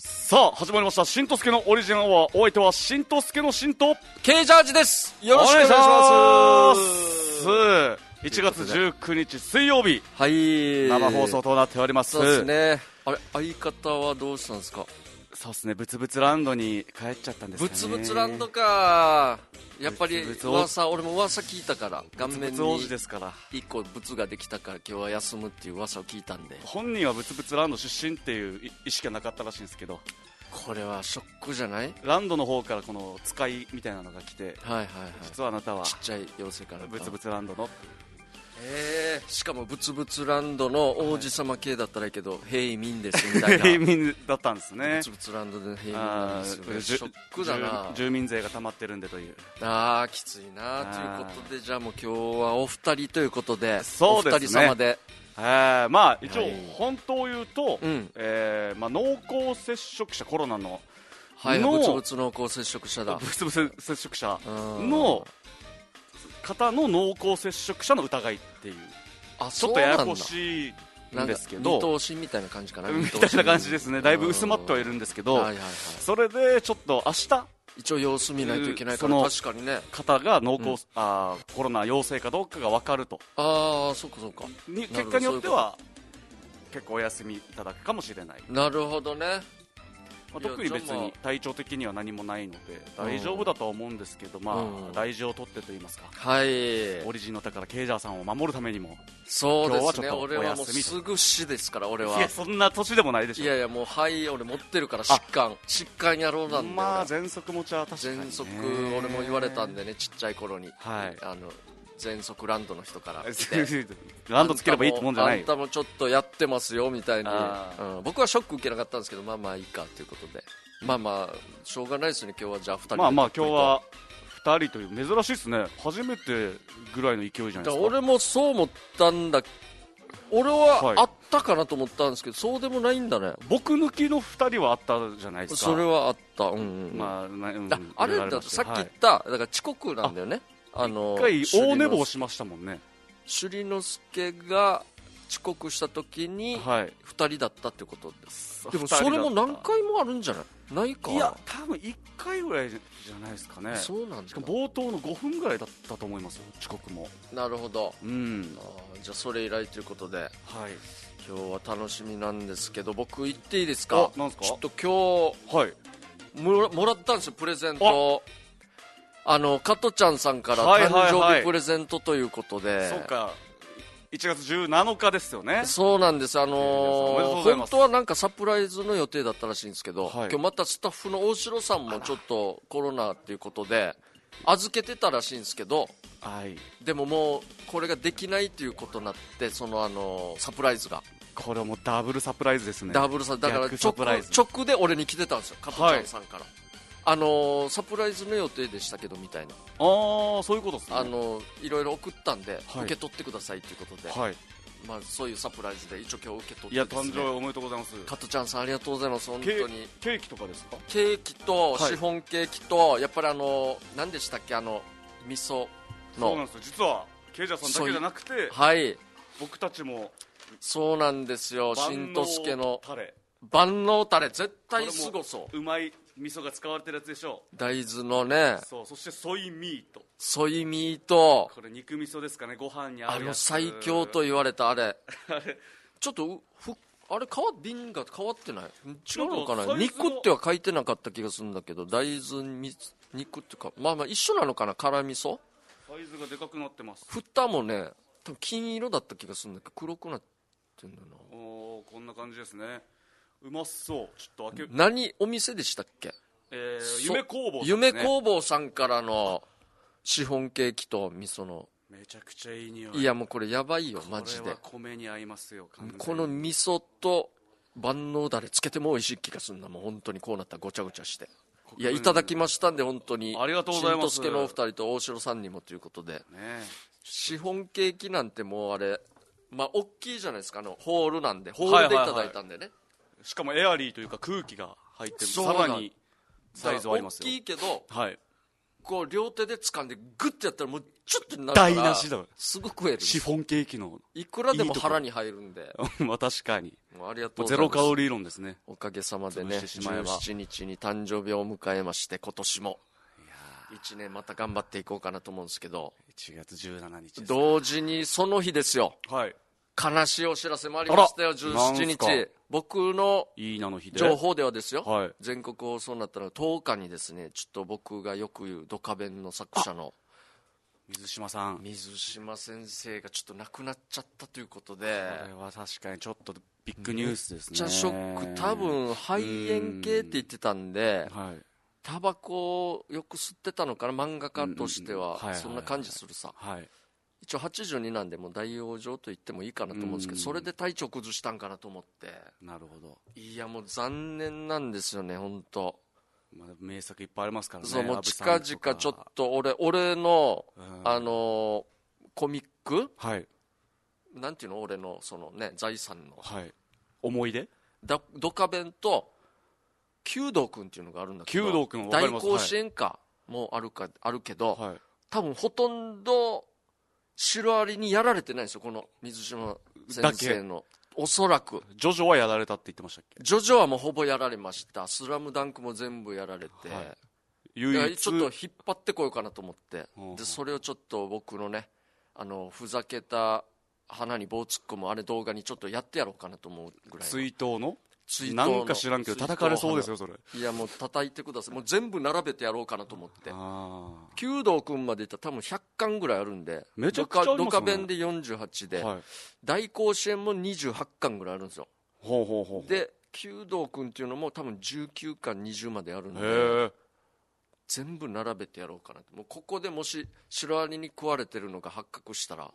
さあ始まりましたしんとすけのオリジナルは、お相手はしんとすけのしんと K ジャージです。よろしくお願いします。 1月19日水曜日、 はい、 生放送となっております。 そうですね。あれ、相方はどうしたんですか？ そうですね、ブツブツランドに帰っちゃったんですかね。 ブツブツランドか。やっぱり噂、俺も噂聞いたから、顔面に1個ブツができたから今日は休むっていう噂を聞いたんで。 本人はブツブツランド出身っていう意識はなかったらしいんですけど、 これはショックじゃない？ ランドの方からこの使いみたいなのが来て、 はいはいはい、 実はあなたはちっちゃい妖精からブツブツランドの、 しかもブツブツランドの王子様系だったらいいけど、平民ですみたいな。 平民だったんですね。 ブツブツランドで平民なんですよね。ショックだな。 住民税が溜まってるんでという。 きついなということで、じゃあもう今日はお二人ということで、 そうですね、 お二人様で、 まあ一応本当を言うと、 うん濃厚接触者、コロナのブツブツ濃厚接触者だ。 ブツブツ接触者の方の濃厚接触者の疑いっていう、ちょっとややこしいんですけど、 見通しみたいな感じかな。 みたいな感じですね。だいぶ薄まってはいるんですけど、それでちょっと明日一応様子見ないといけないから、確かにね、 方が濃厚、コロナ陽性かどうかが分かると、 そうかそうか、 結果によっては結構お休みいただくかもしれない。 なるほどね。 特に別に体調的には何もないので大丈夫だとは思うんですけど、大事を取ってと言いますか、オリジンの宝ケイジャーさんを守るためにも、 そうですね、俺はもうすぐ死ですから。俺は、 いや、そんな年でもないでしょ。 いやいや、もう俺持ってるから、疾患やろうなんで。 喘息持ちは確かにね。 喘息俺も言われたんでね、ちっちゃい頃に、喘息ランドの人からランドつければいいってもんじゃない。 あんたもちょっとやってますよみたいに、僕はショック受けなかったんですけど、まあまあいいかということで、まあまあしょうがないですね。今日はじゃあ2人で、 今日は2人という珍しいですね。初めてぐらいの勢いじゃないですか。 俺もそう思ったんだ。俺はあったかなと思ったんですけど、そうでもないんだね。 僕抜きの2人はあったじゃないですか。 それはあった。あれだとさっき言った、だから遅刻なんだよね。 一回大寝坊しましたもんね。 首里之助が遅刻した時に2人だったってことです。でもそれも何回もあるんじゃないか。 いや、多分1回ぐらいじゃないですかね。 そうなんですか。 しかも冒頭の5分ぐらいだったと思いますよ、遅刻も。 なるほど、じゃあそれ以来ということで、今日は楽しみなんですけど、僕言っていいですか？ なんですか？ ちょっと今日、もらったんですよ、プレゼント。加トちゃんさんから誕生日プレゼントということで、 そうか、1月17日ですよね。 そうなんです。本当はなんかサプライズの予定だったらしいんですけど、今日またスタッフの大城さんもちょっとコロナっていうことで預けてたらしいんですけど、でももうこれができないということになって、そのサプライズが、 これはもうダブルサプライズですね。 ダブルだから直で俺に来てたんですよ、加トちゃんさんから。サプライズの予定でしたけどみたいな。 そういうことですね。 いろいろ送ったんで、受け取ってくださいということで、そういうサプライズで一応今日受け取って、 いや、誕生日おめでとうございます。 加トちゃんさんありがとうございます。本当にケーキとかですか？ ケーキとシフォンケーキと、やっぱり何でしたっけ、味噌の。 そうなんですよ、実はケイジャーさんだけじゃなくて、僕たちもそうなんですよ。しんとすけの万能タレ、絶対すごそう。 うまい味噌が使われてるやつでしょ。 大豆のね。 そしてソイミート。 これ肉味噌ですかね、ご飯に合うやつ。 最強と言われたあれちょっとあれ瓶が変わってない？違うのかな。肉っては書いてなかった気がするんだけど、大豆肉っていうか、まあ一緒なのかな。辛味噌サイズがでかくなってます。 蓋もね、多分金色だった気がするんだけど黒くなってんだな。 こんな感じですね。うまそう。ちょっと開け。 何お店でしたっけ？ 夢工房さんですね。 夢工房さんからのシフォンケーキと味噌の、 めちゃくちゃいい匂い。 いやもうこれやばいよマジで。 これは米に合いますよ。 この味噌と万能だれつけても美味しい気がするんだ。もう本当にこうなったらごちゃごちゃして、いやいただきましたんで、本当にありがとうございます。 しんとすけのお二人と大城さんにもということで、シフォンケーキなんてもうあれ、大きいじゃないですか。ホールなんで、ホールでいただいたんでね、 しかもエアリーというか空気が入ってる、さらにサイズはありますよ。 大きいけど、 個両手で掴んでグッてやったらもうちょっとになるから台無しだ。 すぐ食える。 シフォンケーキのいくらでも腹に入るんで。 まあ確かに。 もうありがとうございます。 ゼロカロリー論ですね。 おかげさまでね、17日に誕生日を迎えまして、今年も1年また頑張っていこうかなと思うんですけど、 1月17日です。 同時にその日ですよ。 はい。 悲しいお知らせもありましたよ。17日、僕の情報ではですよ、はい、全国放送になったら10日にですね、ちょっと僕がよく言うドカベンの作者の水島先生がちょっと亡くなっちゃったということで、 これは確かにちょっとビッグニュースですね。 めっちゃショック。多分肺炎系って言ってたんで、はい、タバコをよく吸ってたのかな、漫画家としては。そんな感じするさ、はい、一応82なんでもう大往生と言ってもいいかなと思うんですけど、それで体調崩したんかなと思って。 なるほど。 いやもう残念なんですよね、本当。 まあ、名作いっぱいありますからね。 そう、もう近々ちょっと俺の、コミック、はい、なんていうの、俺のそのね財産の、はい、 思い出ドカベンと弓道くんっていうのがあるんだけど、 弓道くん大甲子園歌もあるけど、はい、多分ほとんどシロアリにやられてないんですよ、この水島先生の。おそらくジョジョはやられたって言ってましたっけ。 ジョジョはもうほぼやられました。スラムダンクも全部やられて、はい、唯一ちょっと引っ張ってこようかなと思って、でそれをちょっと僕のね、ふざけた鼻に棒突っ込むあれ動画にちょっとやってやろうかなと思うぐらい。 追悼のなんか知らんけど叩かれそうですよそれ。 いやもう叩いてください。もう全部並べてやろうかなと思って。弓道くんまでいったら多分100巻ぐらいあるんで、 めちゃくちゃありますね。 ドカベンで48で、はい、大甲子園も28巻ぐらいあるんですよ。 ほうほうほう。 で弓道くんっていうのも多分19巻20まであるんで、全部並べてやろうかなと。もうここでもしシロアリに食われてるのが発覚したら、はい、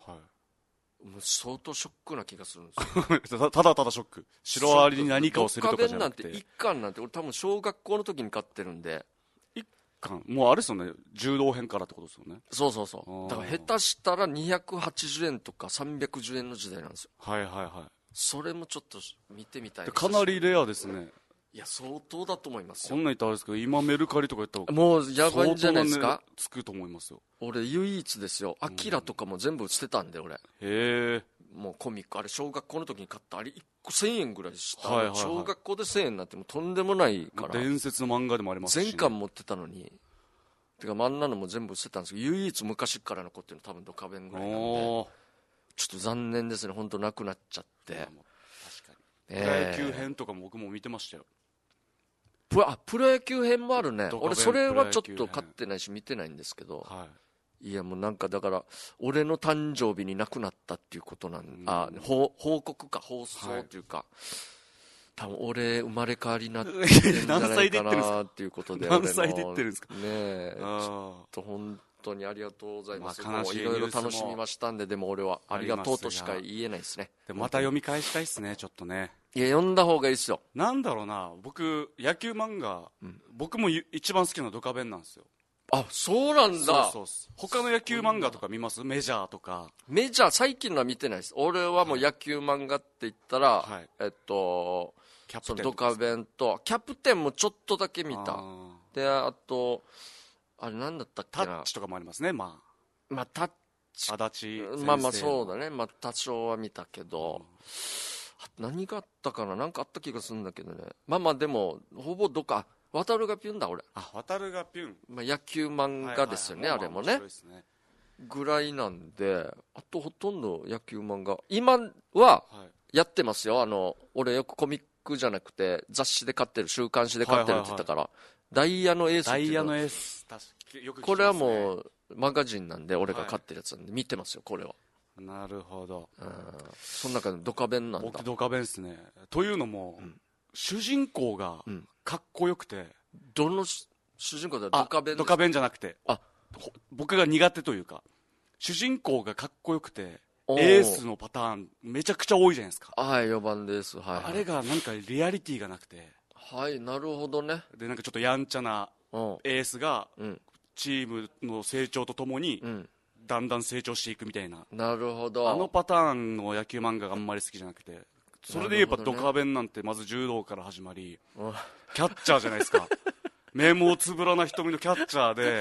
もう相当ショックな気がするんですよ。 ただただショック。シロアリに何かをするとかじゃなくて。 ドカベンなんて1巻なんて俺多分小学校の時に買ってるんで。 1巻もうあれですよね、柔道編からってことですよね。 そうそうそう。だから下手したら280円とか310円の時代なんですよ。 はいはいはい。 それもちょっと見てみたい。 かなりレアですね。 いや相当だと思いますよ。 こんなん言ったらあれですけど、今メルカリとかやったらもうやばいんじゃないですか。 つくと思いますよ。 俺唯一ですよ。アキラとかも全部捨てたんで俺。へえ。 もうコミックあれ小学校の時に買ったあれ1個1000円ぐらいした、はいはいはい、小学校で1000円になってもとんでもないから。 伝説の漫画でもありますし、ね、 全巻持ってたのに。てかあんなのも全部捨てたんですけど、唯一昔から残ってるの多分ドカベンぐらいなんで、ちょっと残念ですね。本当なくなっちゃって。確かに。プロ野球編とかも僕も見てましたよ。 プロ野球編もあるね。俺それはちょっと買ってないし見てないんですけど、はい、いやもうなんかだから俺の誕生日に亡くなったっていうことなんで、報告か放送というか、はい、多分俺生まれ変わりになってるんじゃないかなっていうことで。 何歳で言ってるんですかねえ。ちょっと本当にありがとうございます。いろいろ楽しみましたんで、でも俺はありがとうとしか言えないですね。 でもまた読み返したいですね、ちょっとね。 いや読んだ方がいいですよ。 なんだろうな、僕野球漫画、僕も一番好きなのドカベンなんですよ。 あ、そうなんだ。 そう他の野球漫画とか見ます？メジャーとか。 メジャー最近のは見てないです。俺はもう野球漫画って言ったら、はい、キャプテンドカベンとキャプテンもちょっとだけ見た。であとあれなんだったっけな、 タッチとかもありますね。まあタッチ、 足立まあそうだね。まあ多少は見たけど、何があったかな、なんかあった気がするんだけどね。まあでもほぼ渡るがピュンだ俺。 渡るがピュン。 まあ野球漫画ですよね、あれもね。ぐらいなんで、あとほとんど野球漫画今はやってますよ。俺よくコミックじゃなくて雑誌で買ってる、週刊誌で買ってるって言ったから、ダイヤのエースっていうの。ダイヤのエース、よく聞きますね。これはもうマガジンなんで俺が買ってるやつなんで見てますよ、これは。 なるほど。 その中でドカベンなんだ。 僕ドカベンですね。というのも、主人公がかっこよくて。 どの主人公だ？ドカベン？ ドカベンじゃなくて、僕が苦手というか、主人公がかっこよくてエースのパターンめちゃくちゃ多いじゃないですか。 はい、4番です。はい、 あれがなんかリアリティがなくて。 はい、なるほどね。 でなんかちょっとやんちゃなエースがチームの成長とともにだんだん成長していくみたいな。 なるほど。 あのパターンの野球漫画があんまり好きじゃなくて、それで言えばドカベンなんてまず柔道から始まり、キャッチャーじゃないですか。目もつぶらな瞳のキャッチャーで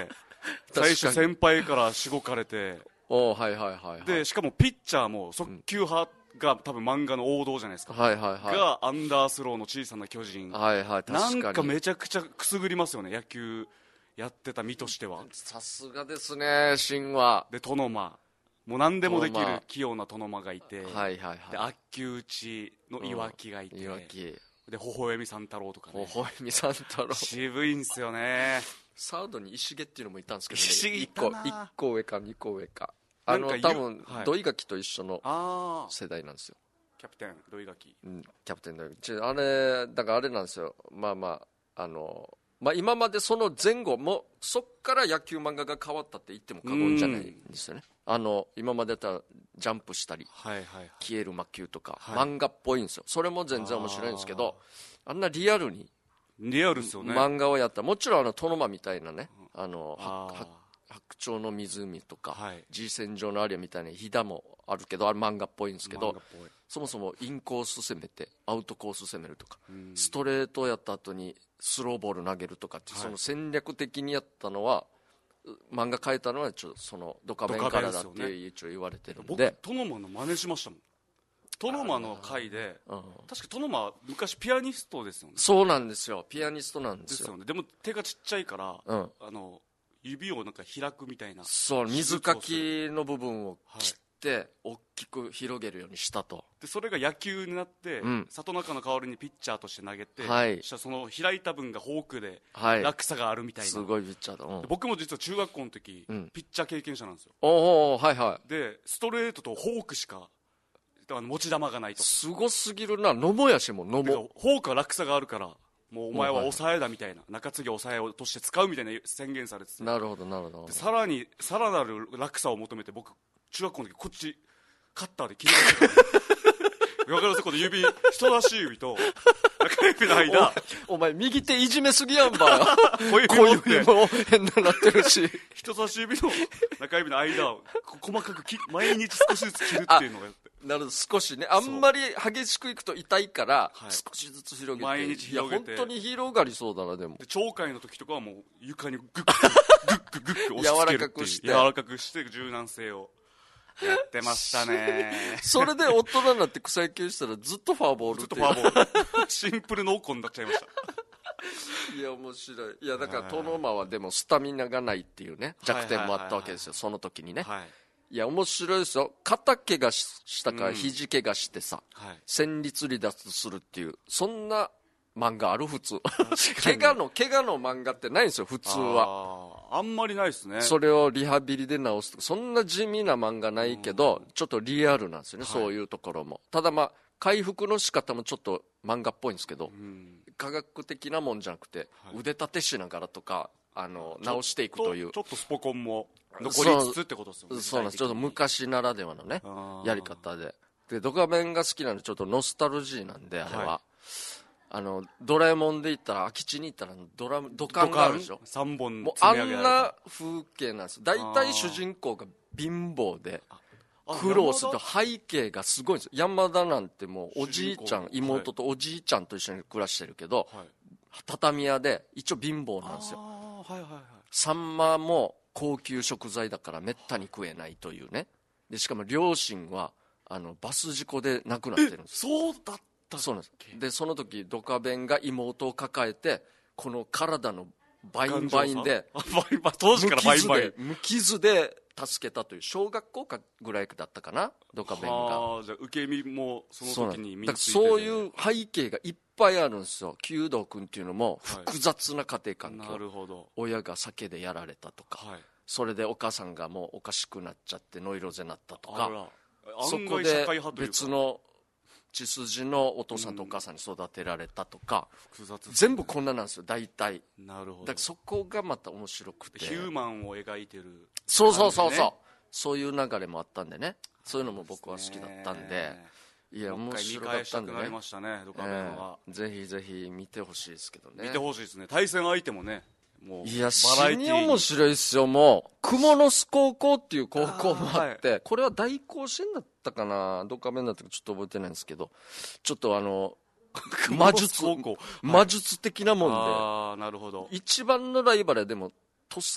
最初先輩からしごかれてはいはいはい、はい、 でしかもピッチャーも速球派が多分漫画の王道じゃないですか、 はいはいはい、 がアンダースローの小さな巨人、 はいはい、確かになんかめちゃくちゃくすぐりますよね、野球やってた身としては。 さすがですね、神話でトノマ、もう何でもできる器用なトノマがいて、 はいはいはい、 で悪球打ちの岩木がいて、 岩木で微笑み三太郎とかね、 微笑み三太郎渋いんすよね。 サードに石毛っていうのもいたんですけどね、石毛いたな。 1個上か2個上か、多分、はい、土井垣と一緒の世代なんですよ、 キャプテン土井垣、 キャプテン土井垣、あれだからあれなんですよ、まあ今までその前後もそっから野球漫画が変わったって言っても過言じゃないんですよね。今までだったらジャンプしたり、はいはいはい、消える魔球とか、はい、漫画っぽいんですよ。それも全然面白いんですけど、あんなリアルにですよね、 漫画をやったら、もちろんトノマみたいなね、白鳥の湖とか、はい、G 線上のアリアみたいな飛騨もあるけど、あれ漫画っぽいんですけど、そもそもインコース攻めてアウトコース攻めるとか、ストレートをやった後にスローボール投げるとかって、その戦略的にやったのは、漫画変えたのはそのドカベンからだって一応言われてるんで、 僕トノマの真似しましたもん。トノマの回で、確かトノマ昔ピアニストですよね。 そうなんですよ、ピアニストなんですよ。 でも手がちっちゃいから、指をなんか開くみたいな、 そう水かきの部分を切って大きく広げるようにしたと。 でそれが野球になって、里中の代わりにピッチャーとして投げて、したらその開いた分がフォークで落差があるみたいな、 すごいピッチャーだ。 僕も実は中学校の時、ピッチャー経験者なんですよ。 はいはい。 でストレートとフォークしか持ち球がないと。 すごすぎるな。野茂やしも野茂。 フォークは落差があるから、もうお前は抑えだみたいな、中継ぎ抑えとして使うみたいな宣言されてて、 なるほどなるほど。 さらなる落差を求めて、僕中学校の時こっちカッターで切り替えて分かる、そこで人差し指と中指の間お前右手いじめすぎやんば小指も変ななってるし人差し指の中指の間を細かく毎日少しずつ切るっていうのをやって、 なるほど、少しね、あんまり激しくいくと痛いから、少しずつ広げて、 毎日広げて、 いや本当に広がりそうだな。でも鳥海の時とかはもう床にグッグッ押し付けるっていう、柔らかくして柔軟性をやってましたねそれで大人になって草野球したらずっとフォアボールっていう、 ずっとフォアボールシンプルノーコンになっちゃいましたいや面白い。いやだからトノマはでもスタミナがないっていうね弱点もあったわけですよ、その時にね。いや面白いですよ。肩怪我したから肘怪我してさ、戦慄離脱するっていう、そんな漫画ある？普通怪我の漫画ってないんですよ普通は。 あんまりないですね。 それをリハビリで治すとか、そんな地味な漫画ないけど、ちょっとリアルなんですよね、そういうところも。ただ回復の仕方もちょっと漫画っぽいんですけど、科学的なもんじゃなくて、腕立てしながらとか直していくという、 ちょっとスポコンも残りつつってことですよね。 そうなんです。ちょっと昔ならではのねやり方で。ドカベンが好きなのでちょっとノスタルジーなんで、あれは、ドラえもんで言ったら空き地に行ったら土管があるでしょ。 3本もうあんな風景なんです。大体主人公が貧乏で苦労すると、背景がすごいんですよ。山田なんてもうおじいちゃん、妹とおじいちゃんと一緒に暮らしてるけど、畳屋で一応貧乏なんですよ。サンマも高級食材だからめったに食えないというね。でしかも両親はバス事故で亡くなってるんです。 そうだった。 そうなんです。でその時ドカベンが妹を抱えて、この体のバインバインで当時からバインバイン無傷で助けたという、小学校かぐらいだったかな、ドカベンが。 じゃあ受け身もその時に身についてて、 そういう背景がいっぱいあるんですよ。弓道君っていうのも複雑な家庭環境、 なるほど。 親が酒でやられたとか、それでお母さんがもうおかしくなっちゃってノイローゼになったとか、そこで別の血筋のお父さんとお母さんに育てられたとか、全部こんななんですよ大体。 なるほど。 だからそこがまた面白くて、 ヒューマンを描いてる、 そうそういう流れもあったんでね、そういうのも僕は好きだったんで、いや面白かったんでね、 ドカベンはぜひぜひ見てほしいですけどね。 見てほしいですね。対戦相手もね、もういや死に面白いっすよ。もうクモの巣高校っていう高校もあって、これは大甲子園だったかな、ドカベンだったかちょっと覚えてないんですけど、ちょっと魔術的なもんで、 なるほど。 一番のライバルはでも土佐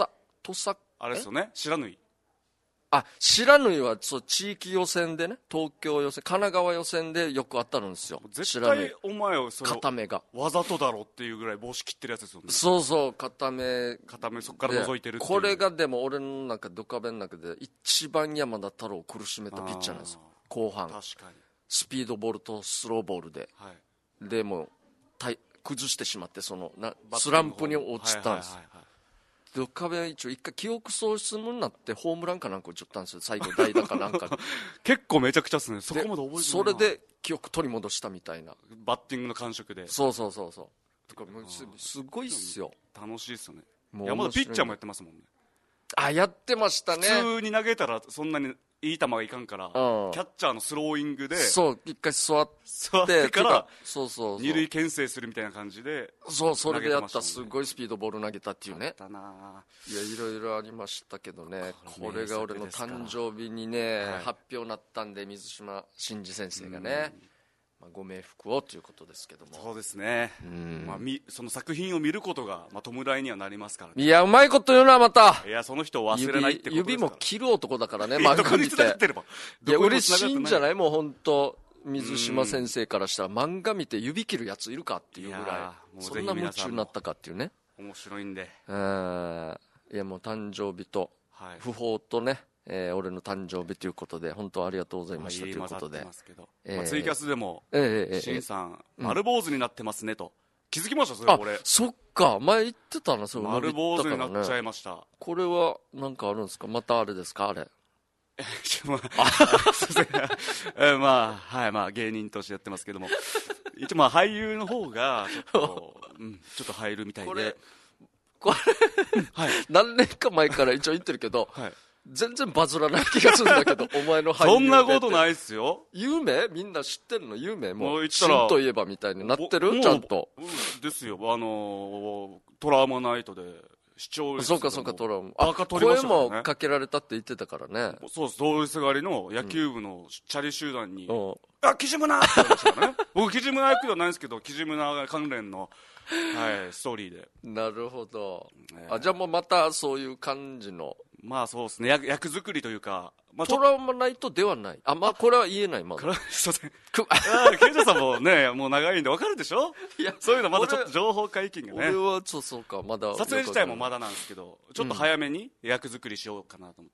土佐あれですよね、不知火。 あ、不知火はそう地域予選でね、東京予選、神奈川予選でよくあったんですよ。 絶対お前をそれ固めがわざとだろっていうぐらい帽子切ってるやつですよね。 そうそう、固めそこから覗いてるっていう。 これがでも俺の中ドカベンの中で一番山田太郎を苦しめたピッチャーなんですよ。後半確かにスピードボールとスローボールで、 はい、 でも崩してしまってスランプに落ちたんです。ドカベン一応一回記憶喪失になってホームランかなんか打っちゃったんですよ、最後代打かなんか結構めちゃくちゃっすね。そこまで覚えてない。 それで記憶取り戻したみたいな、 バッティングの感触で。 そうとかすごいっすよ。 楽しいっすよね。山田ピッチャーもやってますもんね。 あ、やってましたね。 普通に投げたらそんなにいい球がいかんから、キャッチャーのスローイングでそう一回座ってからそう二塁牽制するみたいな感じで、 それでやった。すごいスピードボール投げたっていうね。いや、いろいろありましたけどね。これが俺の誕生日にね、発表になったんで、水島新司先生がね、ご冥福をということですけども。 そうですね、その作品を見ることが、弔いにはなりますからね。 いや、うまいこと言うな、また。 いや、その人を忘れないってことですから。 指も切る男だからね、漫画見て。いや、嬉しいんじゃない？もう本当水島先生からしたら、漫画見て指切るやついるかっていうぐらい、そんな夢中になったかっていうね。 面白いんで。 いや、もう誕生日と訃報とね、俺の誕生日ということで本当ありがとうございましたということで、 ツイキャスでもしんさん丸坊主になってますねと気づきました。それ俺そっか、前言ってたな。それ丸坊主になっちゃいました。 これは何かあるんですか？またあれですか？あれまあ芸人としてやってますけども、一応俳優の方がちょっと入るみたいで、 これ何年か前から一応言ってるけど、全然バズらない気がするんだけどお前の俳優そんなことないっすよ。 有名？みんな知ってるの？有名？もうシンといえばみたいになってる？ちゃんとですよ。トラウマナイトで視聴率そうかトラウマ声もかけられたって言ってたからね。 そうです。通りすがりの野球部のチャリ集団にキジムナーって言われましたからね。僕キジムナー役ではないんですけど、キジムナー関連のストーリーで。 なるほど。じゃあもうまたそういう感じの、 そうですね、役作りというか、 トラウマナイトではない。これは言えない。まだすいません。ケンジャさんもね、もう長いんで分かるでしょ。いや、そういうのまだちょっと情報解禁がね。 俺はそうか、まだ撮影自体もまだなんですけど、ちょっと早めに役作りしようかなと思って。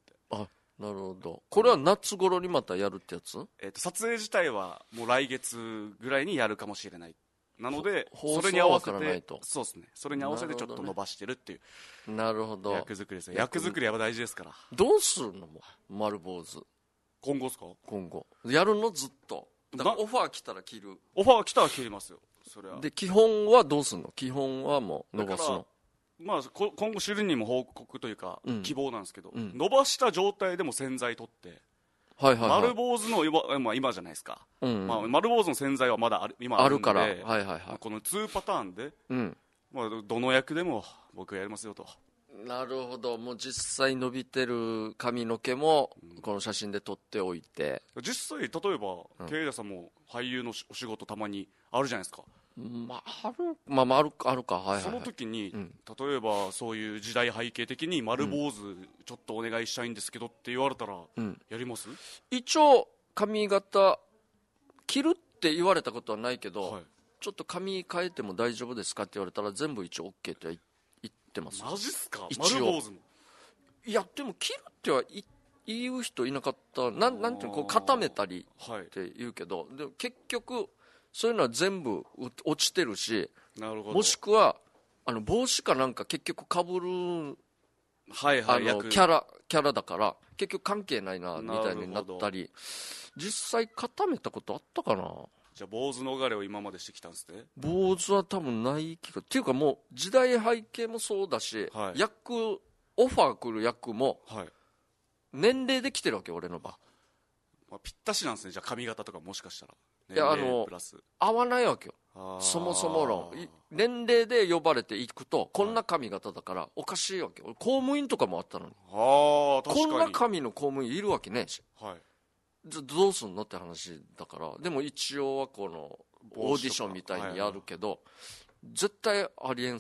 なるほど。これは夏頃にまたやるってやつ？ 撮影自体はもう来月ぐらいにやるかもしれない。なのでそれに合わせて、そうですね、それに合わせてちょっと伸ばしてるっていう。 なるほど。 役作りですね。役作りは大事ですから。 どうするの？も丸坊主今後ですか？ 今後やるの？ずっとだからオファー来たら切る？ オファー来たら切りますよ。それは。 で基本はどうするの？基本はもう伸ばすの？ 今後主任にも報告というか希望なんですけど、伸ばした状態でも洗剤取って、丸坊主の今じゃないですか、丸坊主の洗剤はまだ今あるんで、この2パターンで、どの役でも僕やりますよと。 なるほど。もう実際伸びてる髪の毛もこの写真で撮っておいて、 実際例えばケイダさんも俳優のお仕事たまにあるじゃないですか。 あるか。 その時に、例えばそういう時代背景的に丸坊主ちょっとお願いしたいんですけどって言われたら、やります？ 一応髪型切るって言われたことはないけど、ちょっと髪変えても大丈夫ですかって言われたら全部一応 OK って言ってます。 マジっすか？ 一応丸坊主も。 いやでも切るっては言う人いなかった。なんていうの、固めたりって言うけど、でも結局そういうのは全部落ちてるし、もしくは帽子かなんか結局かぶる、キャラだから結局関係ないなみたいになったり、実際固めたことあったかな。 じゃあ坊主逃れを今までしてきたんですね。 坊主は多分ない気がっていうか、もう時代背景もそうだし、オファー来る役も年齢で来てるわけ、俺の場。 ぴったしなんですね。じゃあ髪型とかもしかしたら。 いや合わないわけよ。そもそも論年齢で呼ばれていくとこんな髪型だからおかしいわけ。俺公務員とかもあったのに、こんな髪の公務員いるわけねえし、じゃあどうすんのって話だから。でも一応はこのオーディションみたいにやるけど、絶対ありえんさ。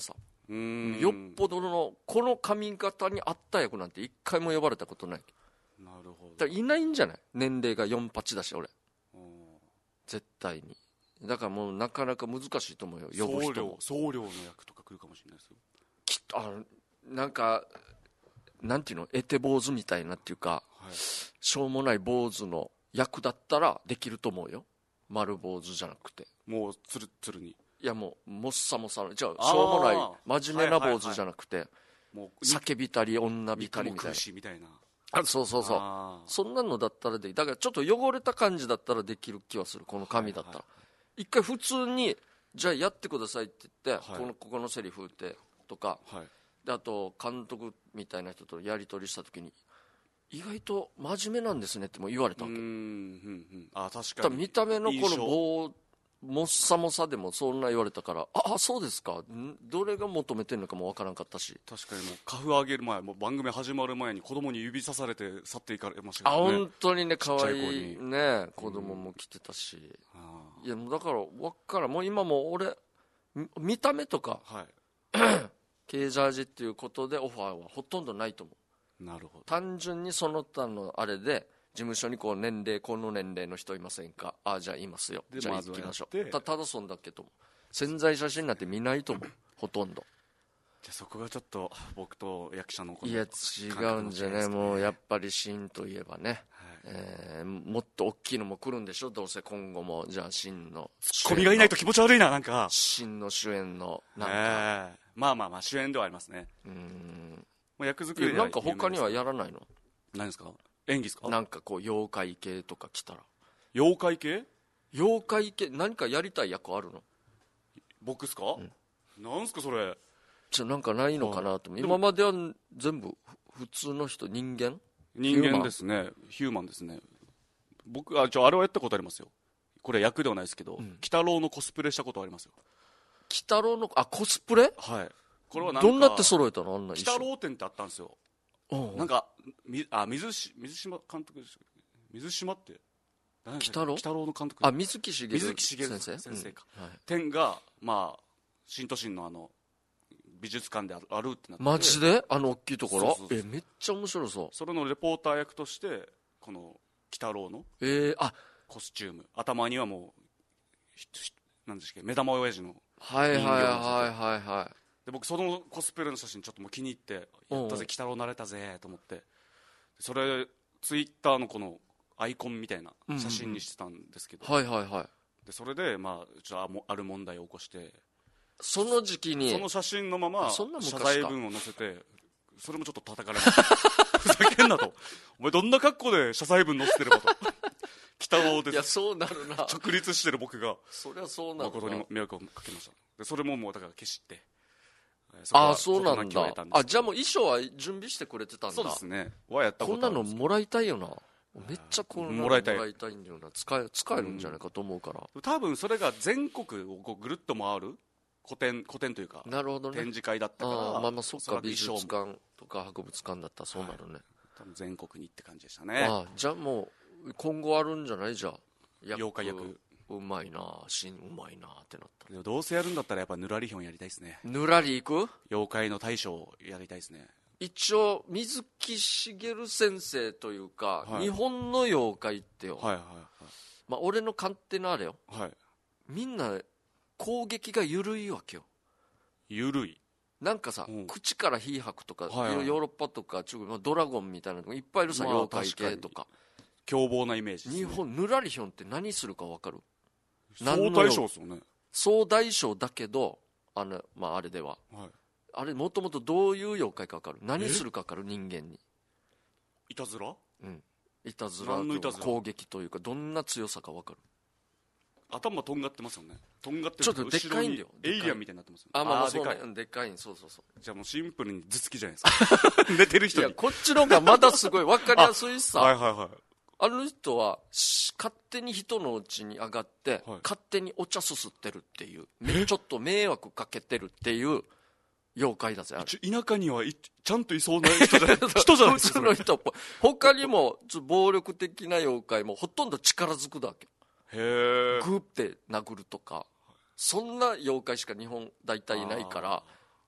よっぽどのこの髪型に合った役なんて一回も呼ばれたことない。 なるほど。 だからいないんじゃない、年齢が48だし俺絶対に。だからもうなかなか難しいと思うよ、呼ぶ人も。 僧侶の役とか来るかもしれないですよ。 きっとなんかなんていうの、エテ坊主みたいなっていうか、はい、しょうもない坊主の役だったらできると思うよ。丸坊主じゃなくてもうつるつるに、 いやもうもっさもさの、じゃあしょうもない真面目な坊主じゃなくて、はいはいはい、もう叫びたり女びたりみたいな、 みたいな、 そうそうそう、そんなのだったらでいい。だからちょっと汚れた感じだったらできる気はする、この髪だったら、はいはい、一回普通にじゃあやってくださいって言って、はい、ここのセリフってとか、はい、であと監督みたいな人とやり取りした時に意外と真面目なんですねっても言われたわけ。 あ、確かに見た目のこのもっさもさでもそんな言われたから、あ、そうですか、どれが求めてるのかもわからんかったし。 確かにもうカフ上げる前、もう番組始まる前に子供に指さされて去っていかれましたけどね。 本当にね、可愛いね子供も来てたし、いやだからわからん、もう今も俺見た目とか、はい、ケージャージっていうことでオファーはほとんどないと思う。 なるほど。 単純にその他のあれで事務所にこう年齢、この年齢の人いませんか、あ、じゃあいますよ、じゃあ行きましょう。ただそんだけと思う。宣材写真なんて見ないと思うほとんど。 じゃあそこがちょっと僕と役者のいや違うんじゃね、もうやっぱりシーンといえばね、はい、もっと大きいのも来るんでしょ、どうせ今後も。じゃあ真のツッコミがいないと気持ち悪いな、なんか真の主演のなんか、 まあまあまあ主演ではありますね。もう役作りでなんか他にはやらないの？ 何ですか？演技ですか？ なんかこう妖怪系とか来たら。 妖怪系何かやりたい役あるの？ 僕っすか？なんすかそれ。 なんかないのかなと。今までは全部普通の人、人間ですね。ヒューマンですね。僕あれはやったことありますよ。これ役ではないですけど、鬼太郎のコスプレしたことありますよ。 鬼太郎のコスプレ？ はい。これはなんかどんなって揃えたの？あんな鬼太郎展ってあったんですよ。なんか水島監督、水島って鬼太郎の監督、 水木しげる先生か、展がまあ新都心の美術館であるってなって、 マジで大きいところ？めっちゃ面白そう。 それのレポーター役としてこの鬼太郎のコスチューム、頭にはもうなんですか、目玉親父の人形を乗せて、はいで僕そのコスプレの写真ちょっともう気に入って、やったぜ鬼太郎なれたぜと思って、それツイッターのこのアイコンみたいな写真にしてたんですけど、でそれでまあちょっとある問題を起こして、 その時期にその写真のまま謝罪文を載せて、それもちょっと叩かれましたふざけんなと、お前どんな格好で謝罪文載せてればと鬼太郎です。 いやそうなるな、 直立してる僕がそりゃそうなるな、 誠に迷惑をかけました。でそれももうだから消して、 そうなんだ。じゃあもう衣装は準備してくれてたんだ。 そうですね。 こんなのもらいたいよな。めっちゃこんなのもらいたいんだよな。使えるんじゃないかと思うから。 多分それが全国をぐるっと回る古典というか、 なるほどね、 展示会だったから、 まあそっか、美術館とか博物館だったらそうなるね。 多分全国にって感じでしたね。 じゃあもう今後あるんじゃない？じゃあ妖怪役うまいな、シーンうまいなってなったら。 どうせやるんだったらやっぱぬらりひょんやりたいですね。 ぬらり行く？ 妖怪の大将やりたいですね。 一応水木しげる先生というか、日本の妖怪ってよ、まあ俺の勝手なあれよ、みんな攻撃が緩いわけよ。 緩いなんかさ、口から火吐くとか、ヨーロッパとか中国、ドラゴンみたいなのがいっぱいいるさ、妖怪系とか凶暴なイメージですね。 日本ぬらりひょんって何するか分かる？ 総大将ですよね。 総大将だけどあれでは、あれもともとどういう妖怪か分かる？何するか分かる？人間にいたずら？ いたずらと攻撃というか、どんな強さか分かる？ 頭とんがってますよね。とんがってる。 ちょっとでっかいんだよ。 エイリアンみたいになってますよね。 まあそうね、でっかい。そうじゃあもうシンプルに頭突きじゃないですか寝てる人に。 いやこっちの方がまだすごい分かりやすいしさ。あの人は勝手に人の家に上がって、勝手にお茶すすってるっていう、ちょっと迷惑かけてるっていう妖怪だぜ。あれ田舎にはちゃんといそうな人じゃない普通の人っぽい。他にも暴力的な妖怪もほとんど力ずくだけ。グーって殴るとか、そんな妖怪しか日本大体いないから、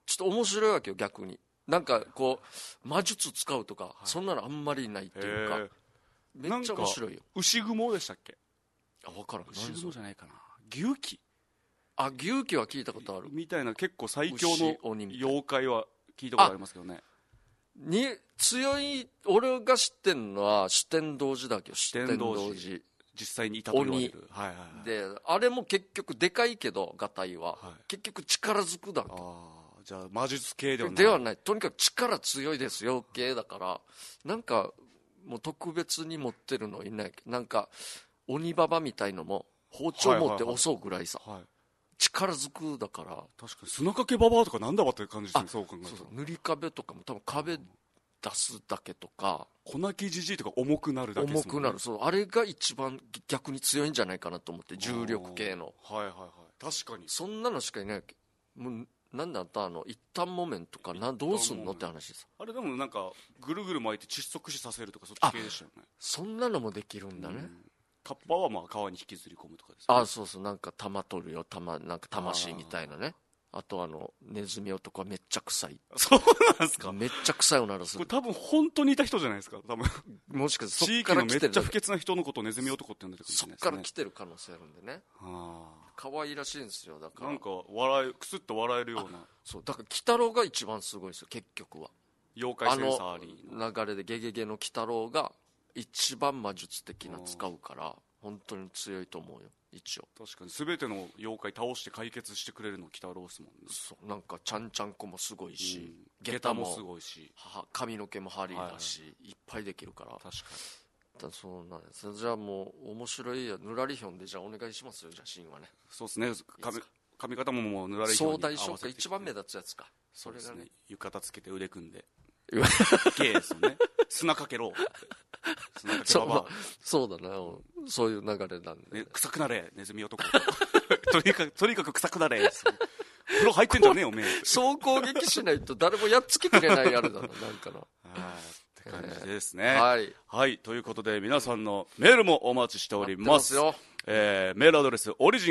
ちょっと面白いわけよ逆に。なんかこう魔術使うとか、そんなのあんまりないっていうか、めっちゃ面白いよ。 牛雲でしたっけ？ 分からん。 牛雲じゃないかな、牛鬼。 牛鬼は聞いたことあるみたいな、結構最強の妖怪は聞いたことありますけどね。 に強い、俺が知ってんのは酒呑童子だけど、酒呑童子実際にいたと言われる、 であれも結局でかいけどガタイは、結局力ずくだけ。 じゃあ魔術系ではない。とにかく力強いですよ系だから、なんかもう特別に持ってるのいない。なんか鬼ババみたいのも包丁持って襲うぐらいさ、力ずくだから。 確かに砂かけババアとかなんだわって感じですね。そう考えると塗り壁とかも多分壁出すだけとか、 粉木じじいとか重くなるだけですもんね。 重くなる。そう、あれが一番逆に強いんじゃないかなと思って、重力系の。 確かにそんなのしかいないわけ。もうなんだった一旦木綿とかどうすんのって話です。 あれでもなんかぐるぐる巻いて窒息死させるとかそっち系でしたよね。 そんなのもできるんだね。 カッパはまあ川に引きずり込むとかですね。そうそう、なんか玉取るよ、なんか魂みたいなね。あとネズミ男はめっちゃ臭い。 そうなんですか。 めっちゃ臭いおならする。 これ多分本当にいた人じゃないですか。多分もしかして地域のめっちゃ不潔な人のことをネズミ男って呼んでるかもしれないですね。 そっから来てる可能性あるんでね。可愛いらしいんですよ。だからなんかクスッと笑えるような。 そうだから鬼太郎が一番すごいですよ結局は。 妖怪センサーリーの流れでゲゲゲの鬼太郎が一番魔術的な使うから本当に強いと思うよ一応。 確かに全ての妖怪倒して解決してくれるの鬼太郎ですもんね。 そうなんかちゃんちゃんこもすごいし、 下駄もすごいし、 髪の毛もハリーだし、いっぱいできるから。確かに。そうなんです。じゃあもう面白いやぬらりひょんでじゃあお願いしますよ。じゃあシーンはね。 そうですね。髪型ももうぬらりひょんに総大将か一番目立つやつか。 それがね、浴衣つけて腕組んでゲーですよね。砂かけろ砂かけババア。 そうだな。そういう流れなんで、 臭くなれネズミ男とにかく臭くなれ風呂入ってんじゃねえよおめえ。 総攻撃しないと誰もやっつけきれないやるだろなんかなって感じですね。はい、ということで皆さんのメールもお待ちしております。メールアドレス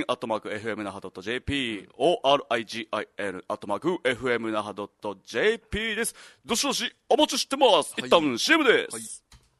origin@fmnaha.jp origin@fmnaha.jp です。どしどしお待ちしてます。一旦 CM です。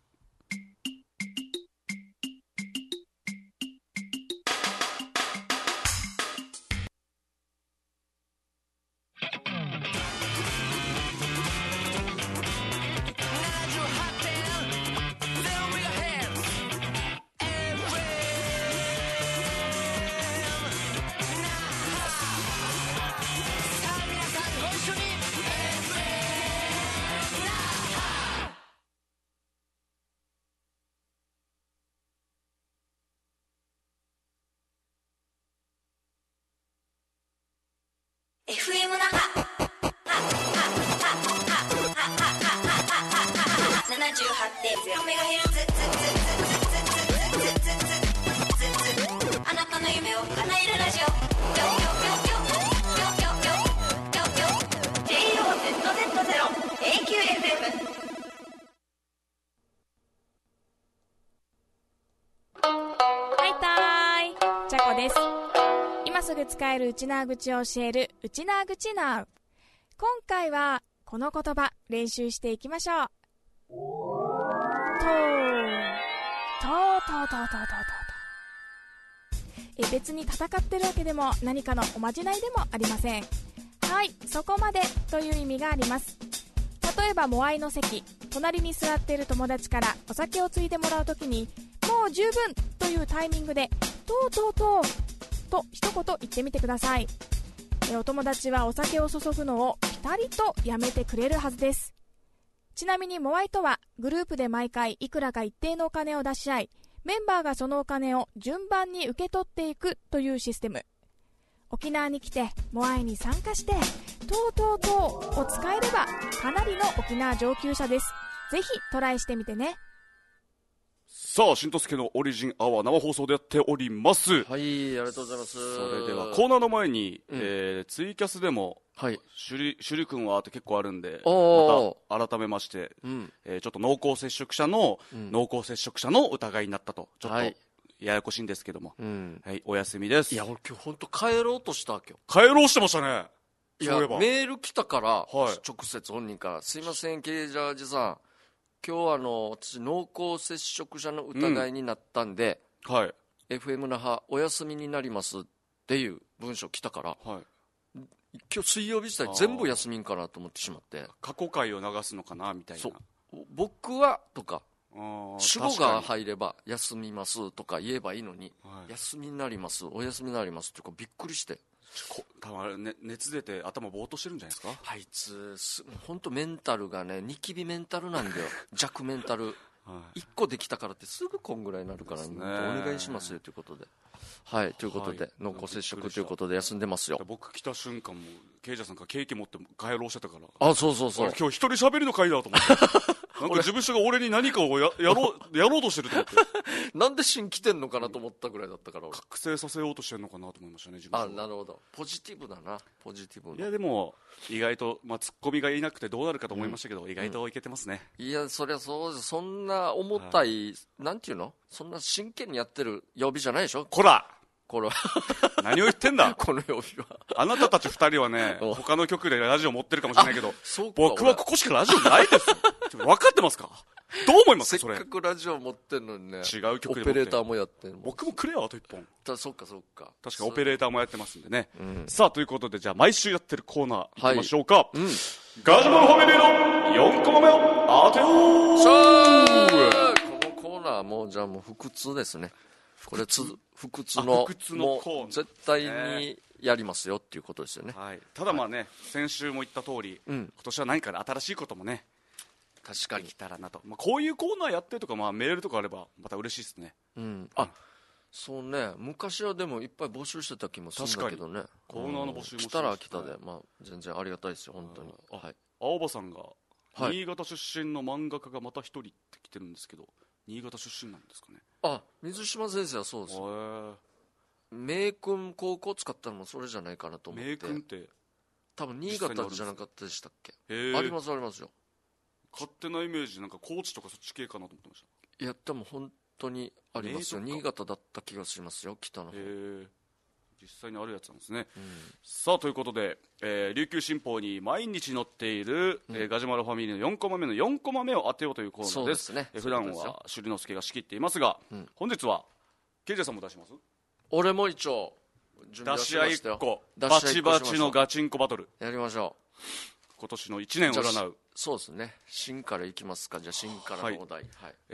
FM 那覇 78.0MHz あなたの夢を叶えるラジオJOZZ0AQFM。 はいたーい、ちゃこです。今すぐ使えるウチナー口を教えるウチナー口ナウ。今回はこの言葉練習していきましょう。別に戦ってるわけでも何かのおまじないでもありません。はい、そこまでという意味があります。例えばモアイの席、隣に座っている友達からお酒をついでもらうときに、もう十分というタイミングでと一言言ってみてください。お友達はお酒を注ぐのをピタリとやめてくれるはずです。ちなみにモアイとはグループで毎回いくらか一定のお金を出し合い、メンバーがそのお金を順番に受け取っていくというシステム。沖縄に来てモアイに参加してを使えればかなりの沖縄上級者です。ぜひトライしてみてね。 さあ、しんとすけのオリジンアワー生放送でやっております。 はい、ありがとうございます。 それではコーナーの前に、ツイキャスでも、シュリ君はって結構あるんで、また改めまして、ちょっと濃厚接触者の疑いになったと、ちょっとややこしいんですけども、はい、お休みです。 いや、俺今日本当帰ろうとしたわけよ。 帰ろうしてましたね。 いやメール来たから、はい、直接本人からすいませんケイジャージさん今日私濃厚接触者の疑いになったんで、 はい、 FM 那覇お休みになりますっていう文章来たから、 はい、 今日水曜日自体全部休みんかなと思ってしまって過去回を流すのかなみたいな僕はとか主語が入れば休みますとか言えばいいのに、はい、休みになりますお休みになりますってびっくりして多分ね、熱出て頭ぼーっとしてるんじゃないですかあいつ本当メンタルがねニキビメンタルなんだよ弱メンタル、はい、1個できたからってすぐこんぐらいになるから、ね、お願いしますよということではいということで、はい、濃厚接触ということで休んでますよ僕来た瞬間もケイジャーさんがケーキ持って帰ろうしてたからそう今日一人喋りの会だと思ってなんか事務所が俺に何かをやろうとしてると思ってなんで新来てんのかなと思ったぐらいだったから覚醒させようとしてるのかなと思いましたね事務所なるほどポジティブだなポジティブいやでも意外と、ツッコミがいなくてどうなるかと思いましたけど、意外といけてますね、 いやそりゃそうですそんな重たい、なんていうのそんな真剣にやってる曜日じゃないでしょこら何を言ってんだこの曜日はあなたたち2人はね他の局でラジオ持ってるかもしれないけど僕はここしかラジオないですよ分かってますかどう思いますかそれせっかくラジオ持ってんのにね違う局でオペレーターもやってる僕もくれよあと1本そっか確かオペレーターもやってますんでね、さあということでじゃあ毎週やってるコーナーいきましょうか、ガジュマルファミリーの4コマ目を当てようこのコーナーもじゃあもう不屈ですねこれ不屈のもう絶対にやりますよっていうことですよね、 はい、ただ先週も言った通り、今年は何か新しいこともね確かにできたらなと、こういうコーナーやってとか、メールとかあればまた嬉しいですね、 そうね昔はでもいっぱい募集してた気もするんだけどねコーナーの募集も来たら来たで、全然ありがたいですよ本当に、 青葉さんが、新潟出身の漫画家がまた一人って来てるんですけど新潟出身なんですかね水島先生はそうです名君高校使ったのもそれじゃないかなと思って名君って多分新潟じゃなかったでしたっけありますよ勝手なイメージなんか高知とかそっち系かなと思ってましたいや多分本当にありますよ新潟だった気がしますよ北の方実際にあるやつなんですね、さあということで、琉球新報に毎日載っている、ガジュマルファミリーの4コマ目の4コマ目を当てようというコーナーです。普段は朱里之助が仕切っていますが、本日はケイジャーさんも出します？ 俺も一応準備出し合い1個バチバチのガチンコバトルやりましょう。 今年の1年を占う。 そうですね。新からいきますか。じゃあ新からのお題、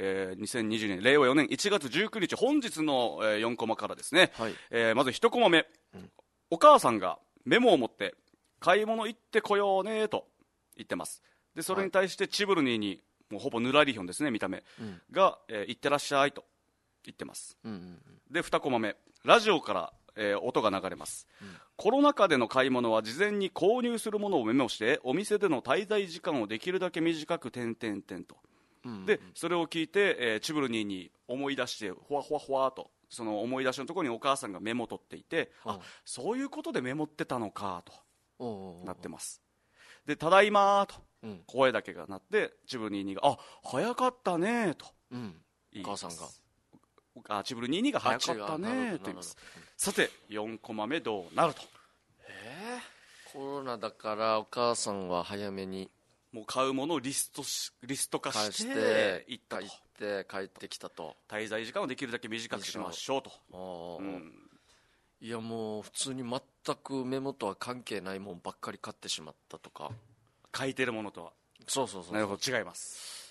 2020年令和4年1月19日本日の4コマからですね、まず1コマ目、お母さんがメモを持って買い物行ってこようねと言ってます。でそれに対してチブルニーにもうほぼぬらりひょんですね見た目、が、行ってらっしゃいと言ってます、で2コマ目ラジオから音が流れます、コロナ禍での買い物は事前に購入するものをメモしてお店での滞在時間をできるだけ短く点々点と、でそれを聞いて、チブルニーに思い出してほわほわほわとその思い出しのところにお母さんがメモ取っていて、そういうことでメモってたのかとなってます。でただいまと声だけが鳴ってチブルニーが早かったねと、 お母さんがチブルニーが早かったねと言います。さて4コマ目どうなると。 コロナだからお母さんは早めにもう買うものをリスト化して行ったと、 帰ってきたと。 滞在時間をできるだけ短くしましょうと。 いやもう普通に全くメモとは関係ないもんばっかり買ってしまったとか。 書いてるものとは。 そうなるほど違います。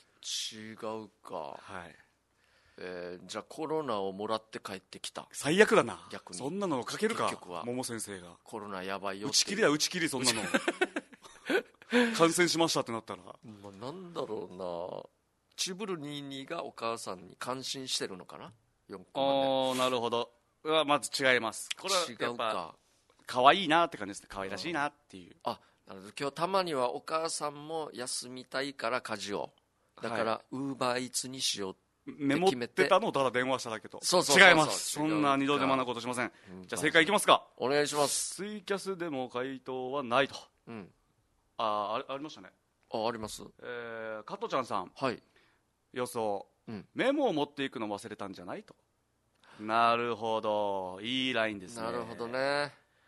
違うか。じゃあコロナをもらって帰ってきた。 最悪だな。逆にそんなの書けるか。桃先生がコロナやばいよ。 打ち切りそんなの。感染しましたってなったら。 なんだろうな。チブル22がお母さんに感心してるのかな。4個なるほど。まず違います。これはやっぱ可愛いなって感じですね。可愛らしいなっていう。 なるほど。今日たまにはお母さんも休みたいから家事を。だからウーバーイーツにしよう。 メモってたのをただ電話しただけと。違います。そんな二度手間なことしません。じゃあ正解いきますか。 お願いします。 ツイキャスでも回答はないと。ありましたね。 あります。 加トちゃんさん、予想、メモを持っていくの忘れたんじゃないと。なるほど、いいラインですね。 なるほどね。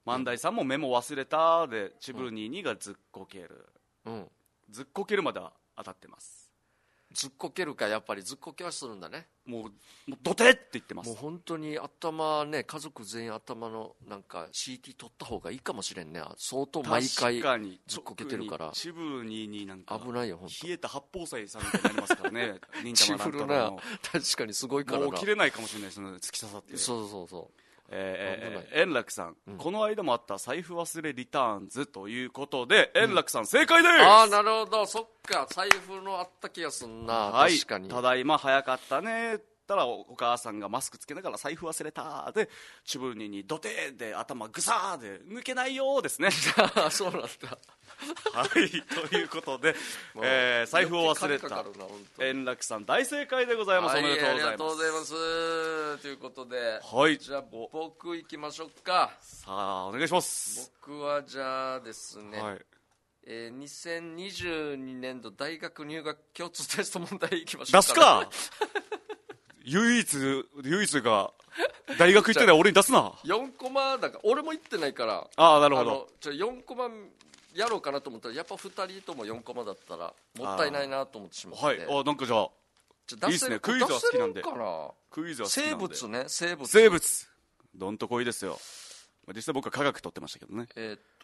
万代さんもメモ忘れたでチブルニーニがずっこける、ずっこけるまでは当たってます。 ずっこけるか、やっぱりずっこけはするんだね。 もうドテって言ってます。 もう本当に頭ね、家族全員頭のなんか CT 取った方がいいかもしれんね。相当毎回ずっこけてるから。 チブルニーニなんか危ないよ本当。 冷えた八宝菜さんみたいになりますからね。 チブルな、確かにすごいからな。 もう切れないかもしれないですね、突き刺さって。 そう円楽さん、この間もあった財布忘れリターンズということで、円楽さん正解です。 なるほど、そっか、財布のあった気がすんな、確かに。 ただいま早かったねったらお母さんがマスクつけながら財布忘れたでチブルニーにドテーで頭グサーで抜けないようですね。 そうなんだ。 はい、ということで、財布を忘れた円楽さん大正解でございます。おめでとうございます。 ありがとうございます。ということで、じゃあ僕行きましょうか。 さあお願いします。 僕はじゃあですね、2022年度大学入学共通テスト問題いきましょうか。 出すか唯一が大学行ってない俺に出すな。 4コマだから俺も行ってないから。 なるほど。 4コマやろうかなと思ったらやっぱ2人とも4コマだったらもったいないなと思ってしまって。 なんかじゃあいいですね。クイズは好きなんで。クイズは好きなんで。 生物ね、生物どんとこいいですよ。実際僕は科学取ってましたけどね。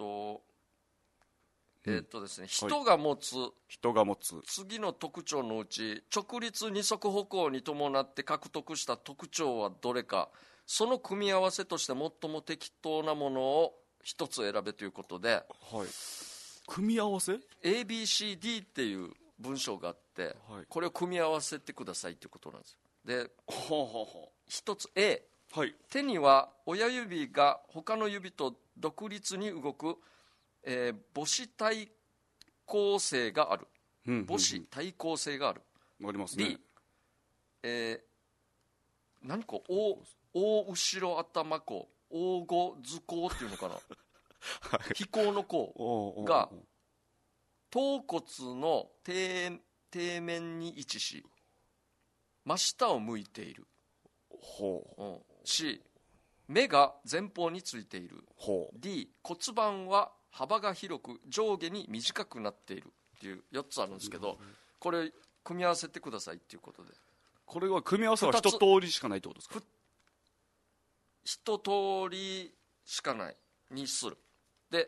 ですね、人が持つ次の特徴のうち直立二足歩行に伴って獲得した特徴はどれか、その組み合わせとして最も適当なものを一つ選べということで、 組み合わせ ABCD っていう文章があって、これを組み合わせてくださいということなんですよ。で、一つ A、手には親指が他の指と独立に動く母子対抗性がある。母子対抗性がある。 ありますね。 B、何個大後ろ頭甲、大後頭甲っていうのかな飛行の甲が頭骨の底面に位置し真下を向いている。C、目が前方についている。D、骨盤は幅が広く上下に短くなっているっていう4つあるんですけど、これ組み合わせてくださいっていうことで。 これは組み合わせは一通りしかないってことですか。 一通りしかないにする。で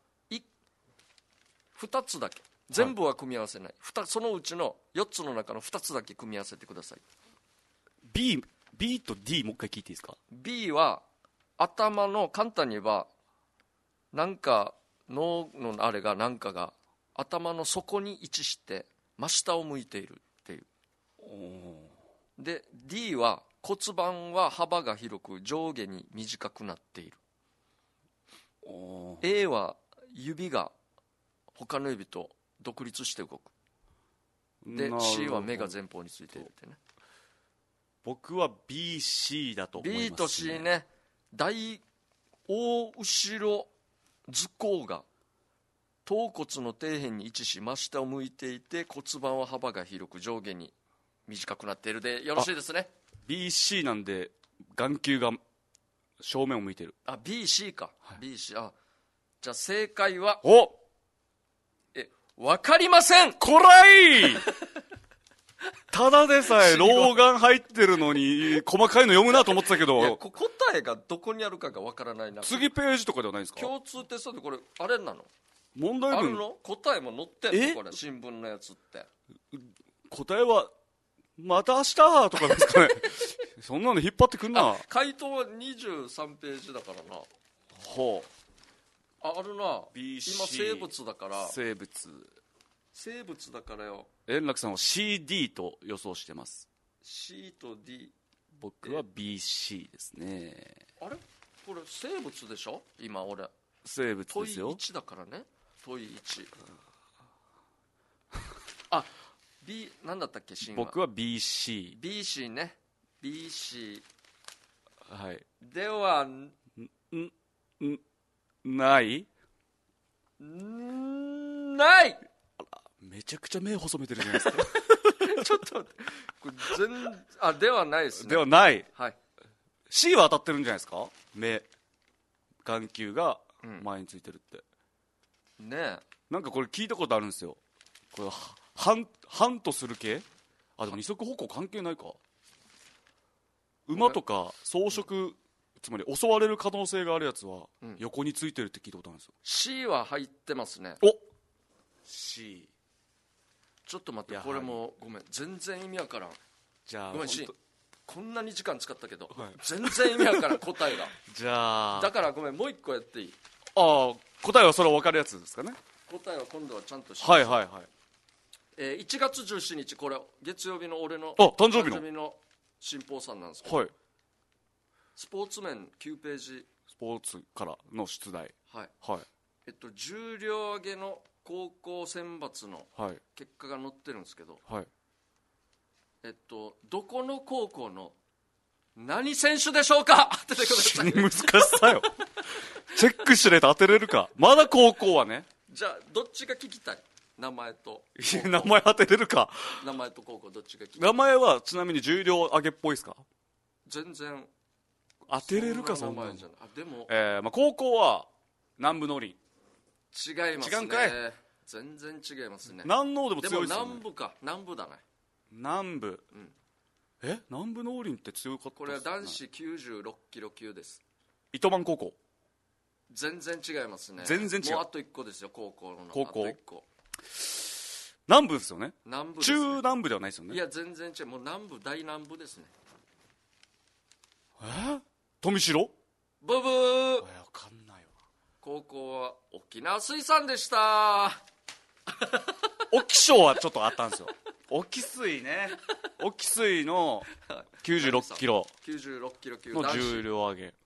2つだけ、全部は組み合わせない、そのうちの4つの中の2つだけ組み合わせてください。 B と D もう一回聞いていいですか。 B は頭の、簡単に言えばなんか脳のあれがなんかが頭の底に位置して真下を向いているっていう。で D は骨盤は幅が広く上下に短くなっている。A は指が他の指と独立して動く。で C は目が前方についているってね。 僕は BC だと思います、ね。 B と C ね。大後ろ頭甲が頭骨の底辺に位置し真下を向いていて骨盤は幅が広く上下に短くなっているでよろしいですね。 BC なんで眼球が正面を向いてる。 BC か、BC。 じゃあ正解は分かりません。 こらいただでさえ老眼入ってるのに細かいの読むなと思ってたけど、 答えがどこにあるかが分からないな。 次ページとかではないですか。 共通テストでこれあれなの、 問題文あるの、答えも載ってんの、これ新聞のやつって。 答えはまた明日とかですかねそんなの引っ張ってくんな。 回答は23ページだからな。あるな。 BC、 今生物だから生物だからよ。 円楽さんは CD と予想してます。 C と D。 僕は BC ですね。 あれこれ生物でしょ今俺。 生物ですよ。 問1だからね。問1B なんだったっけ。 僕は BC ね。 BC。 はい。 ではないめちゃくちゃ目細めてるじゃないですかちょっとこれではないですね。 ではない、 はい、 C は当たってるんじゃないですか。目眼球が前についてるって、 ねえ、 なんかこれ聞いたことあるんですよ。これ半とする系。でも二足歩行関係ないか。馬とか草食、つまり襲われる可能性があるやつは横についてるって聞いたことあるんですよ。 C は入ってますね。 お C。 ちょっと待って、これもごめん、全然意味わからん。 じゃあごめん、C、こんなに時間使ったけど、全然意味わからん答えが。 じゃあだからごめん、もう一個やっていい？ 答えはそれは分かるやつですかね。 答えは今度はちゃんとしはいはいはい。 1月17日、これ月曜日の俺の誕生日の新報さんなんですけど、 はい、 スポーツ面9ページ、 スポーツからの出題、 はいはい、 重量挙げの高校選抜の結果が載ってるんですけど、 はい、 どこの高校の何選手でしょうか？当ててください。 難しさよ。チェックしないと当てれるか。まだ高校はね。 じゃあどっちが聞きたい？名前と名前当てれるか。 名前と高校どっちが聞きたい？ 名前はちなみに重量挙げっぽいですか？ 全然当てれるか。 そんな名前じゃない。でも、 高校は南部農林。 違いますね。 違うんかい。 全然違いますね。 南農でも強いですよね。 でも南部か。南部だね。 南部、南部農林って強かったっすね。 これは男子96キロ級です。 糸満高校。 全然違いますね。 全然違う。 もうあと1個ですよ。高校の高校。 あと1個。 南部ですよね。 南部ですね。 中南部ではないですよね。 いや全然違う。もう南部、大南部ですね。 富城？ ブブー。 わかんないわ。 高校は沖縄水産でした。 沖賞はちょっとあったんですよ。沖水ね。沖水の96キロ 96キロ級の重量上げ。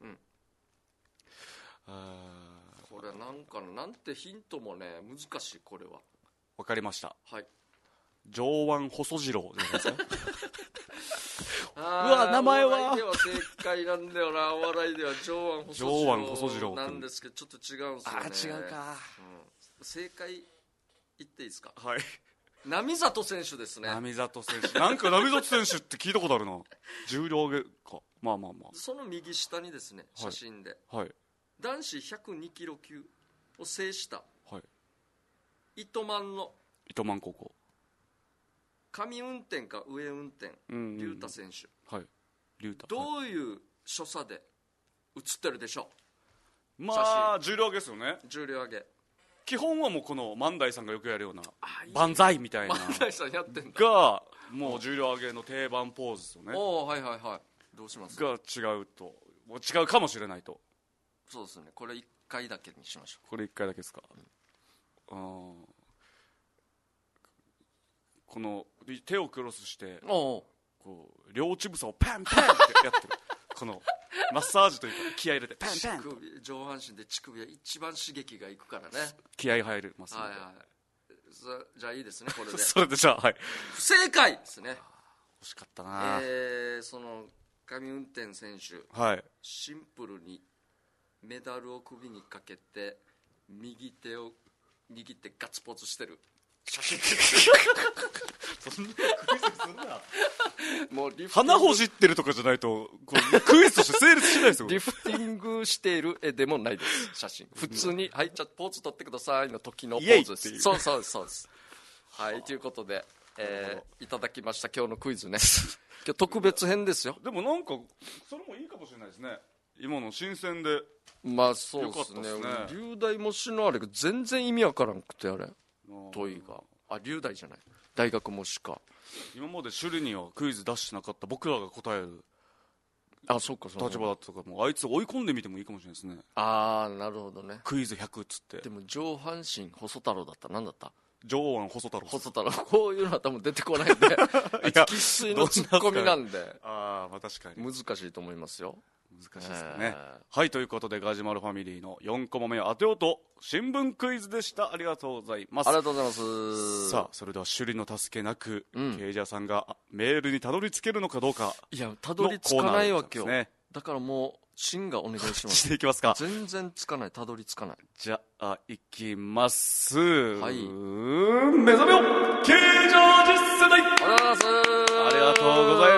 これなんてヒントもね難しい。これはわかりました。 はい。 上腕細次郎じゃないですか。 うわ、名前はお笑いでは正解なんだよな。お笑いでは上腕細次郎なんですけど、ちょっと違うんですよね。 違うか、 正解言っていいですか？ はい。 並里選手ですね。 並里選手。なんか並里選手って聞いたことあるな。重量上げか。まあ。 その右下にですね、写真で、 はい、 男子102キロ級を制した、 はい、 糸満高校。 上運転か上運転、龍太選手。 はい。龍太。 どういう所作で写ってるでしょう？まあ重量上げですよね。 重量上げ。 基本はもうこの万代さんがよくやるような万歳みたいな万代さんやってんだがもう重量上げの定番ポーズですよね。 おお、はいはいはい。どうしますが違うと、もう違うかもしれないと。 そうですね。これ1回だけにしましょう。 これ1回だけですか。この手をクロスしてこう両乳房をパンパンってやってる。このマッサージというか気合い入れてパンパン。 上半身で乳首は一番刺激がいくからね。 気合い入るますね。 はいはい。じゃあいいですね、これで。 それでじゃあ、はい。 不正解ですね。 惜しかったな。 その上運転選手、 はい、 シンプルにメダルを首にかけて右手を握ってガッツポーズしてる写真。 そんなクイズすんな。 もう鼻ほじってるとかじゃないとこうクイズとして成立しないですよ。 リフティングしている絵でもないです。写真普通に、はい、じゃあポーズ取ってくださいの時のポーズです。そうです。はい、ということで、いただきました今日のクイズね。今日特別編ですよ。 でもなんかそれもいいかもしれないですね。今の新鮮で。 まあそうですね。龍大模試のあれが全然意味わからんくて、あれ問いが龍大じゃない、大学模試か。 今まで首里にはクイズ出してなかった僕らが答えるそうか立場だったとか、もうあいつ追い込んでみてもいいかもしれないですね。 なるほどね。 クイズ100っつって。 でも上半身細太郎だった。何だった？ 上腕細太郎。 こういうのは多分出てこないんで生粋のツッコミなんでまあ確かに難しいと思いますよ。 難しいですね。はい、ということでガジュマルファミリーの4コマ目を当てようと新聞クイズでした。ありがとうございます。 ありがとうございます。 さあそれでは首里の助けなく、ケイジャーさんがメールにたどり着けるのかどうか。 いや、たどり着かないわけよ、ね、だからもうシンがお願いします。 していきますか。 全然つかない、たどり着かない。 じゃあいきます。 はい。 目覚めよケイジャー実世代。 ありがとうございます。 ありがとうございます。 いい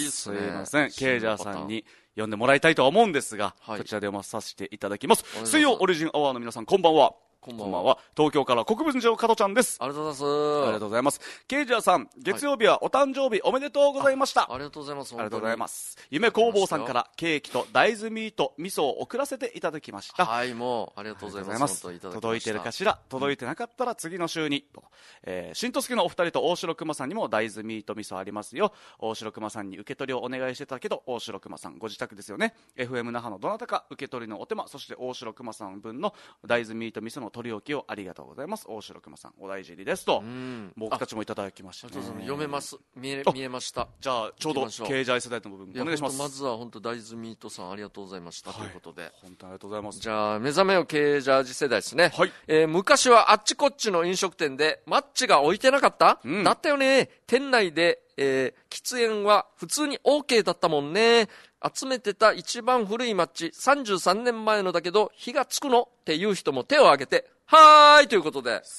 ですね。 すいません。ケイジャーさんに呼んでもらいたいとは思うんですが、こちらで読まさせていただきます。水曜オリジンアワーの皆さん、こんばんは。こんばんは。東京から国分寺加トちゃんです。 ありがとうございます。 ありがとうございます。ケイジャーさん、月曜日はお誕生日おめでとうございました。 ありがとうございます。 ありがとうございます。夢工房さんからケーキと大豆ミート味噌を送らせていただきました。 はい、もうありがとうございます。 届いてるかしら、届いてなかったら次の週にと。新とすけのお二人と大城熊さんにも大豆ミート味噌ありますよ。大城熊さんに受け取りをお願いしてたけど、大城熊さんご自宅ですよね。FM 那覇のどなたか受け取りのお手間、そして大城熊さん分の大豆ミート味噌の取り置きをありがとうございます。大城熊さんお大事にですと。僕たちもいただきました、ね。 読めます。見えました。 じゃあちょうど経済世代の部分お願いします。 まずは本当大豆ミートさんありがとうございました、ということで。 本当にありがとうございます。 じゃあ目覚めよ経営ジャージ世代ですね。 はい。 昔はあっちこっちの飲食店でマッチが置いてなかった？だったよね。店内で、喫煙は普通に OK だったもんね。集めてた一番古いマッチ33年前のだけど火がつくのっていう人も手を挙げて、はーいということで。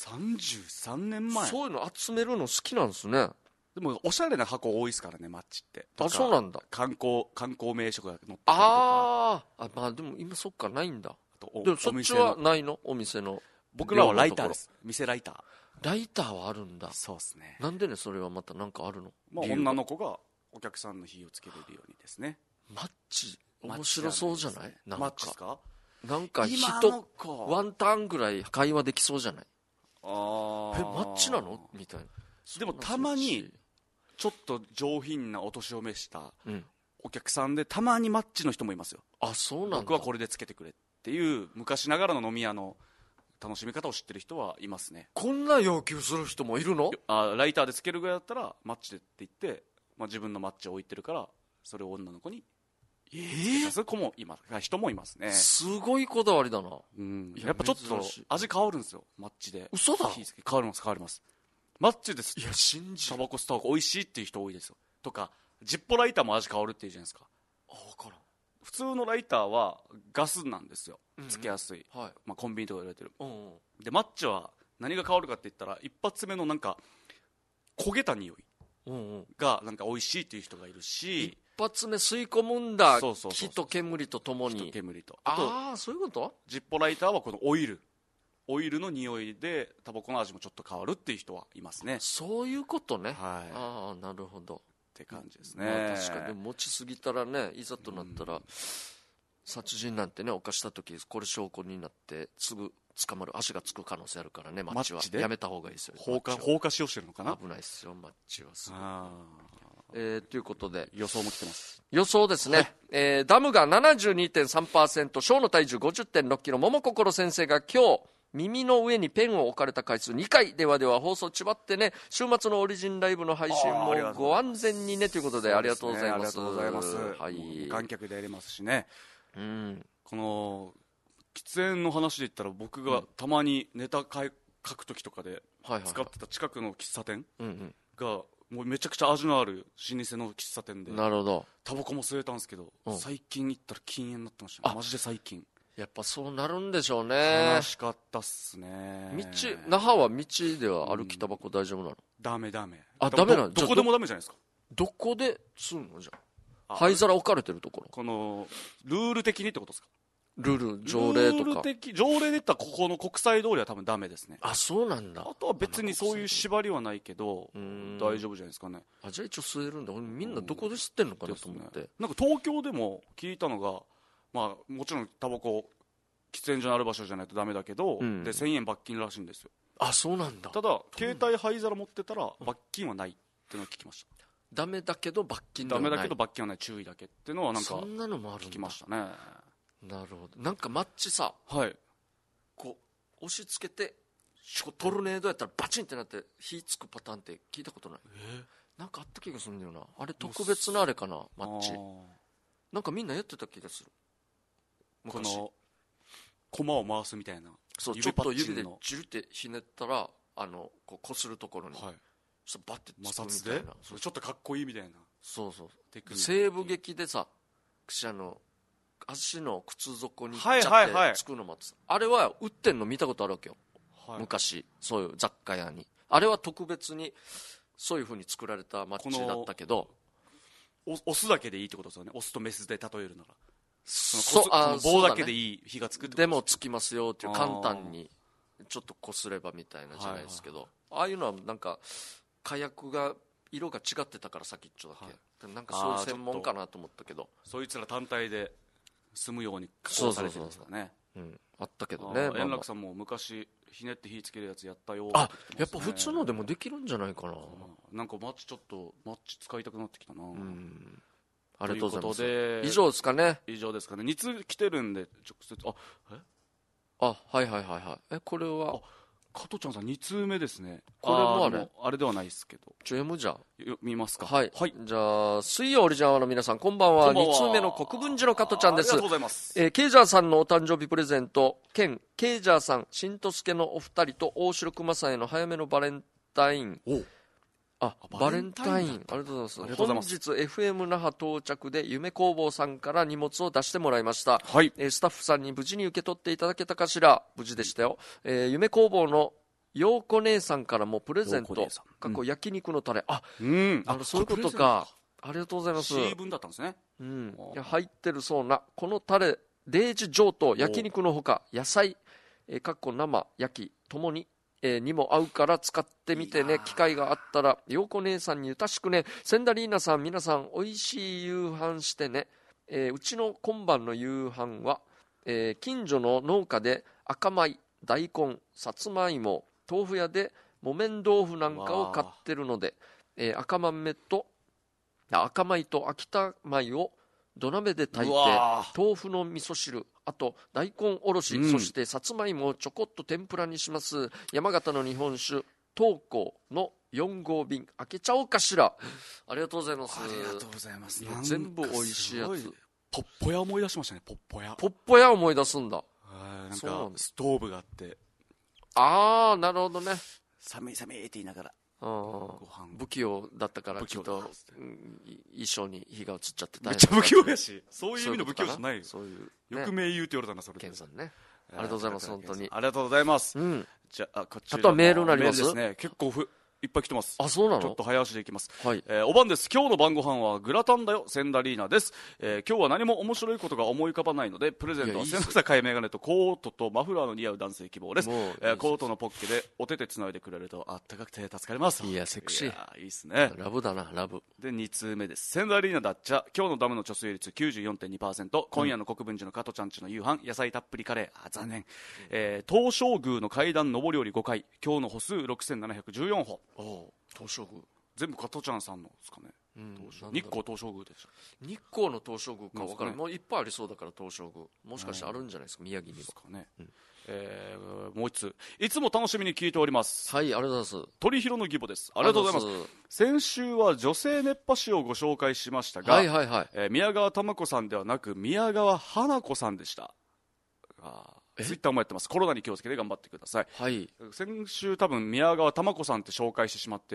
33年前。 そういうの集めるの好きなんですね。 でもおしゃれな箱多いですからね、マッチって。 あ、そうなんだ。 観光名所が載ってたりとか。 あ、まあでも今そっかないんだ。でもそっちはないの？お店の。 僕らはライターです。店ライター。 ライターはあるんだ。 そうですね。 なんでね、それはまたなんかあるの？ まあ女の子がお客さんの火をつけれるようにですね。 マッチ面白そうじゃない？ マッチですか？ なんか人ワンターンぐらい会話できそうじゃない？マッチなのみたいな。 でもたまにちょっと上品なお年を召したお客さんでたまにマッチの人もいますよ。 あ、そうなんだ。 僕はこれでつけてくれっていう昔ながらの飲み屋の楽しみ方を知ってる人はいますね。 こんな要求する人もいるの？ ライターでつけるぐらいだったらマッチでって言って、自分のマッチを置いてるからそれを女の子にする子も人もいますね。 すごいこだわりだな。 やっぱちょっと味変わるんですよ、マッチで。 嘘だ。 変わります。マッチです。 いや、信じ。 タバコ吸った方が美味しいっていう人多いですよ。とかジッポライターも味変わるっていうじゃないですか。 分からん。 普通のライターはガスなんですよ、つけやすい。コンビニとかで売られてる。でマッチは何が変わるかって言ったら、一発目のなんか焦げた匂いがなんか美味しいっていう人がいるし、 一発目吸い込むんだ。火と煙とともに。 火と煙と。 ああ、そういうこと。 ジッポライターはこのオイルの匂いでタバコの味もちょっと変わるっていう人はいますね。 そういうことね。 はい。 ああ、なるほどって感じですね。 確かに持ちすぎたらね、いざとなったら殺人なんてね犯した時これ証拠になってすぐ捕まる、足がつく可能性あるからね。マッチはやめた方がいいですよ。 放火しようしてるのかな。 危ないですよ、マッチは。すごい。ということで予想も来てます。 予想ですね。ダムが 72.3%、 小の体重 50.6 キロ、桃心先生が今日耳の上にペンを置かれた回数2回。では放送ちばってね。週末のオリジンライブの配信もご安全にね、ということでありがとうございます。 ありがとうございます。はい。観客でやりますしね。この喫煙の話で言ったら、僕がたまにネタ書く時とかで使ってた近くの喫茶店がもうめちゃくちゃ味のある老舗の喫茶店で、 なるほど、 タバコも吸えたんですけど、最近行ったら禁煙になってましたね。マジで最近。 やっぱそうなるんでしょうね。 悲しかったっすね。 那覇は道では歩きタバコ大丈夫なの？ ダメ。 ダメなの？ どこでもダメじゃないですか。 どこで吸うの？じゃあ灰皿置かれてるところ。 このルール的にってことですか？ ルール条例とか。 条例で言ったらここの国際通りは多分ダメですね。 あ、そうなんだ。 あとは別にそういう縛りはないけど大丈夫じゃないですかね。 じゃあ一応吸えるんだ。みんなどこで吸ってんのかなと思って。 なんか東京でも聞いたのが、もちろんタバコ喫煙所のある場所じゃないとダメだけど、で1000円罰金らしいんですよ。 あ、そうなんだ。 ただ携帯灰皿持ってたら罰金はないっていうのを聞きました。 ダメだけど罰金ではない。 ダメだけど罰金はない、注意だけっていうのはなんかそんなのもあるんだ。 聞きましたね。 なるほど。なんかマッチさ、こう押し付けてトルネードやったらバチンってなって火つくパターンって聞いたことない。なんかあった気がするんだよな。あれ特別なあれかな、マッチ。なんかみんなやってた気がする。 この駒を回すみたいな。 そう、ちょっと指でジュルってひねったらこするところに、バッてつくみたいな。 それちょっとかっこいいみたいな。 そう西部劇でさ、足の靴底にチャってつくのもあれは売ってんの見たことあるわけよ、昔。そういう雑貨屋にあれは特別にそういう風に作られたマッチだったけど、 オスだけでいいってことですよね。オスとメスで例えるなら、その棒だけでいい火がつくってことでもつきますよっていう、簡単にちょっとこすればみたいなじゃないですけど、ああいうのはなんか火薬が色が違ってたから先っちょだけ、なんかそういう専門かなと思ったけど、 そいつら単体で済むように加工されてるんですからね。 あったけどね。 円楽さんも昔ひねって火つけるやつやったよ。 やっぱ普通のでもできるんじゃないかな。 なんかマッチ使いたくなってきたな。 ありがとうございます。以上ですかね。 以上ですかね。2通来てるんで直接。 はいはいはいはい。これは加トちゃんさん2通目ですね。 これもあれではないですけど。 読むじゃん。 見ますか。 はい。じゃあ、水曜オリジナルの皆さん、こんばんは。2通目の国分寺の加トちゃんです。 ありがとうございます。 ケイジャーさんのお誕生日プレゼント、ケイジャーさん、しんとすけのお二人と大城熊さんへの早めのバレンタイン。バレンタイン。ありがとうございます。本日 FM 那覇到着で夢工房さんから荷物を出してもらいました。 はい。 スタッフさんに無事に受け取っていただけたかしら。無事でしたよ。夢工房の陽子姉さんからもプレゼント、過去焼肉のタレ。そういうことか。ありがとうございます。 C 分だったんですね。 入ってるそうなこのタレ、デージ上と焼肉のほか野菜、かっこ生焼きともににも合うから使ってみてね。機会があったら陽子姉さんにゆたしくね。センダリーナさん、皆さんおいしい夕飯してね。うちの今晩の夕飯は、近所の農家で赤米、大根、さつまいも、豆腐屋で木綿豆腐なんかを買ってるので、赤米と秋田米を土鍋で炊いて、豆腐の味噌汁、あと大根おろし、そしてさつまいもをちょこっと天ぷらにします。山形の日本酒東光の4号瓶開けちゃおうかしら。ありがとうございます。 ありがとうございます。 全部美味しいやつ。 ポッポ屋思い出しましたね。ポッポ屋思い出すんだ。 なんかストーブがあって、 なるほどね。 寒いって言いながら不器用だったからきっと衣装に火が移っちゃってめっちゃ不器用やし、そういう意味の不器用じゃないよ。 そういう、 よく名優って言われたな、それ。 ケンさんね、ありがとうございます。本当にありがとうございます。じゃあこちらあとはメールになりますですね。結構いっぱい来てます。 そうなの？ ちょっと早足でいきます。お晩です。今日の晩ご飯はグラタンだよ、センダリーナです。今日は何も面白いことが思い浮かばないので、プレゼントは背の高いメガネとコートとマフラーの似合う男性希望です。コートのポッケでお手手つないでくれるとあったかくて助かります。 いやセクシー。 いいっすね。 ラブだな、ラブ。 で2通目です。センダリーナだっちゃ、今日のダムの貯水率 94.2%、今夜の国分寺の加トちゃんちの夕飯野菜たっぷりカレー。残念。東照宮の階段上り下り5回、今日の歩数6714歩。 東照宮全部加トちゃんさんのですかね。日光東照宮でした。 日光の東照宮か分からない。もういっぱいありそうだから東照宮もしかしてあるんじゃないですか、宮城にですかね。もう一つ、いつも楽しみに聞いております。 はい、ありがとうございます。 鳥広の義母です。ありがとうございます。先週は女性熱波師をご紹介しましたが、宮川玉子さんではなく宮川花子さんでした。ツイッターもやってます。コロナに気をつけて頑張ってください。先週多分宮川玉子さんって紹介してしまって、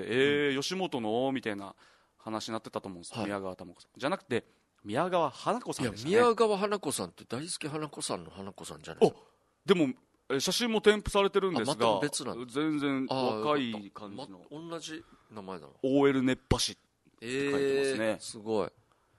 吉本のみたいな話になってたと思うんですよ。宮川玉子さんじゃなくて宮川花子さんでしたね。 宮川花子さんって大輔花子さんの花子さんじゃないですか。 でも写真も添付されてるんですが、 全く別なんだ。 全然若い感じの、 同じ名前だな。 OL 熱波師って書いてますね。 すごい。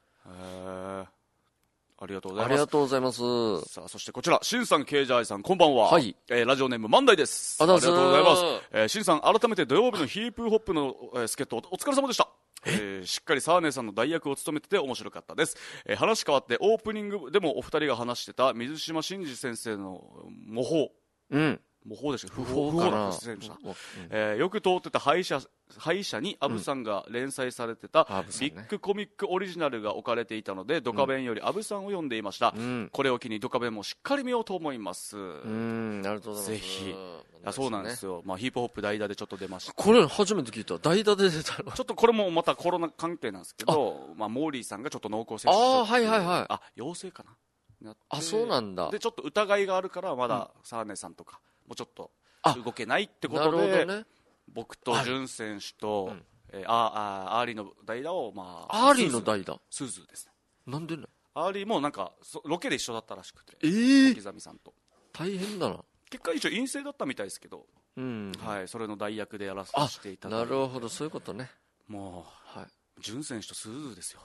ありがとうございます。 ありがとうございます。 さあ、そしてこちら、しんさん、ケイジャーイさん、こんばんは。ラジオネーム、万代です。 ありがとうございます。しんさん、改めて土曜日のヒープホップの助っ人、お疲れ様でした。しっかりサーネさんの代役を務めてて面白かったです。話変わって、オープニングでもお二人が話してた水島新司先生の模倣。模倣でした。不法かな。よく通ってた歯医者にアブさんが連載されてたビッグコミックオリジナルが置かれていたので、ドカベンよりアブさんを読んでいました。これを機にドカベンもしっかり見ようと思います。 なるほど。 ぜひ。そうなんですよ。ヒープホップ代打でちょっと出ました。 これ初めて聞いた。代打で出たの。 ちょっとこれもまたコロナ関係なんですけど、モーリーさんがちょっと濃厚接触。陽性かな。 そうなんだ。 でちょっと疑いがあるからまだサーネさんとかもうちょっと動けないってことで、僕と潤選手とアーリーの代打をアーリーの代打スーズーですね。 なんでね。 アーリーもなんかロケで一緒だったらしくて、小刻みさんと大変だな。 結果一応陰性だったみたいですけど、それの代役でやらせていただいて。 なるほど、そういうことね。 もう潤選手とスーズーですよ。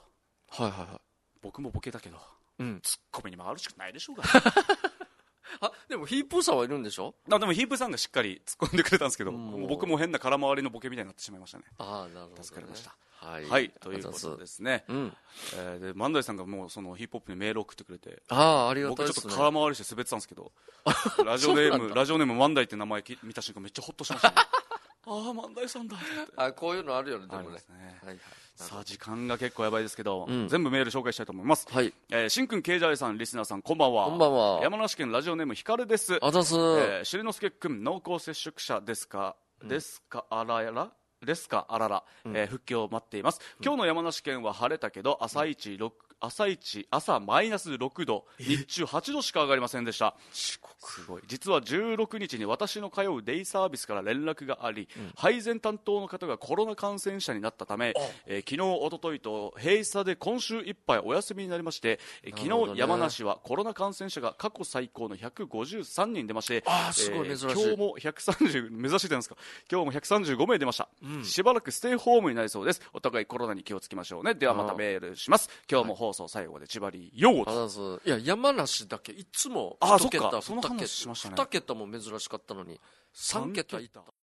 はいはいはい。 僕もボケだけど、ツッコミに回るしかないでしょうが。 でもヒープーさんはいるんでしょ？ でもヒープーさんがしっかり突っ込んでくれたんですけど、僕も変な空回りのボケみたいになってしまいましたね。 ああ、なるほど、ね。 助かりました。 はい、 ということですね。で万代さんがもうそのヒップホップにメール送ってくれて、 ありがたいですね。 僕ちょっと空回りして滑ってたんですけど、ラジオネーム万代って名前見た瞬間めっちゃホッとしましたね。万代さんだって。 こういうのあるよね、でもね。 さあ時間が結構やばいですけど、全部メール紹介したいと思います。しんくんけいじゃいさん、リスナーさんこんばんは。 こんばんは。 山梨県ラジオネームひかるです。 あざす。 しりのすけくん濃厚接触者ですか、あらら、復帰を待っています。今日の山梨県は晴れたけど朝マイナス6度、日中8度しか上がりませんでした。すごい。実は16日に私の通うデイサービスから連絡があり、配膳担当の方がコロナ感染者になったため、昨日おとといと閉鎖で今週いっぱいお休みになりまして、昨日山梨はコロナ感染者が過去最高の153人出まして、 すごい珍しい。 今日も130目指してたんですか。今日も135名出ました。しばらくステイホームになりそうです。お互いコロナに気をつけましょうね。ではまたメールします。今日も放送最後まで千葉りよう。 いや、山梨だけいつも 1桁、2桁も珍しかったのに3桁いった。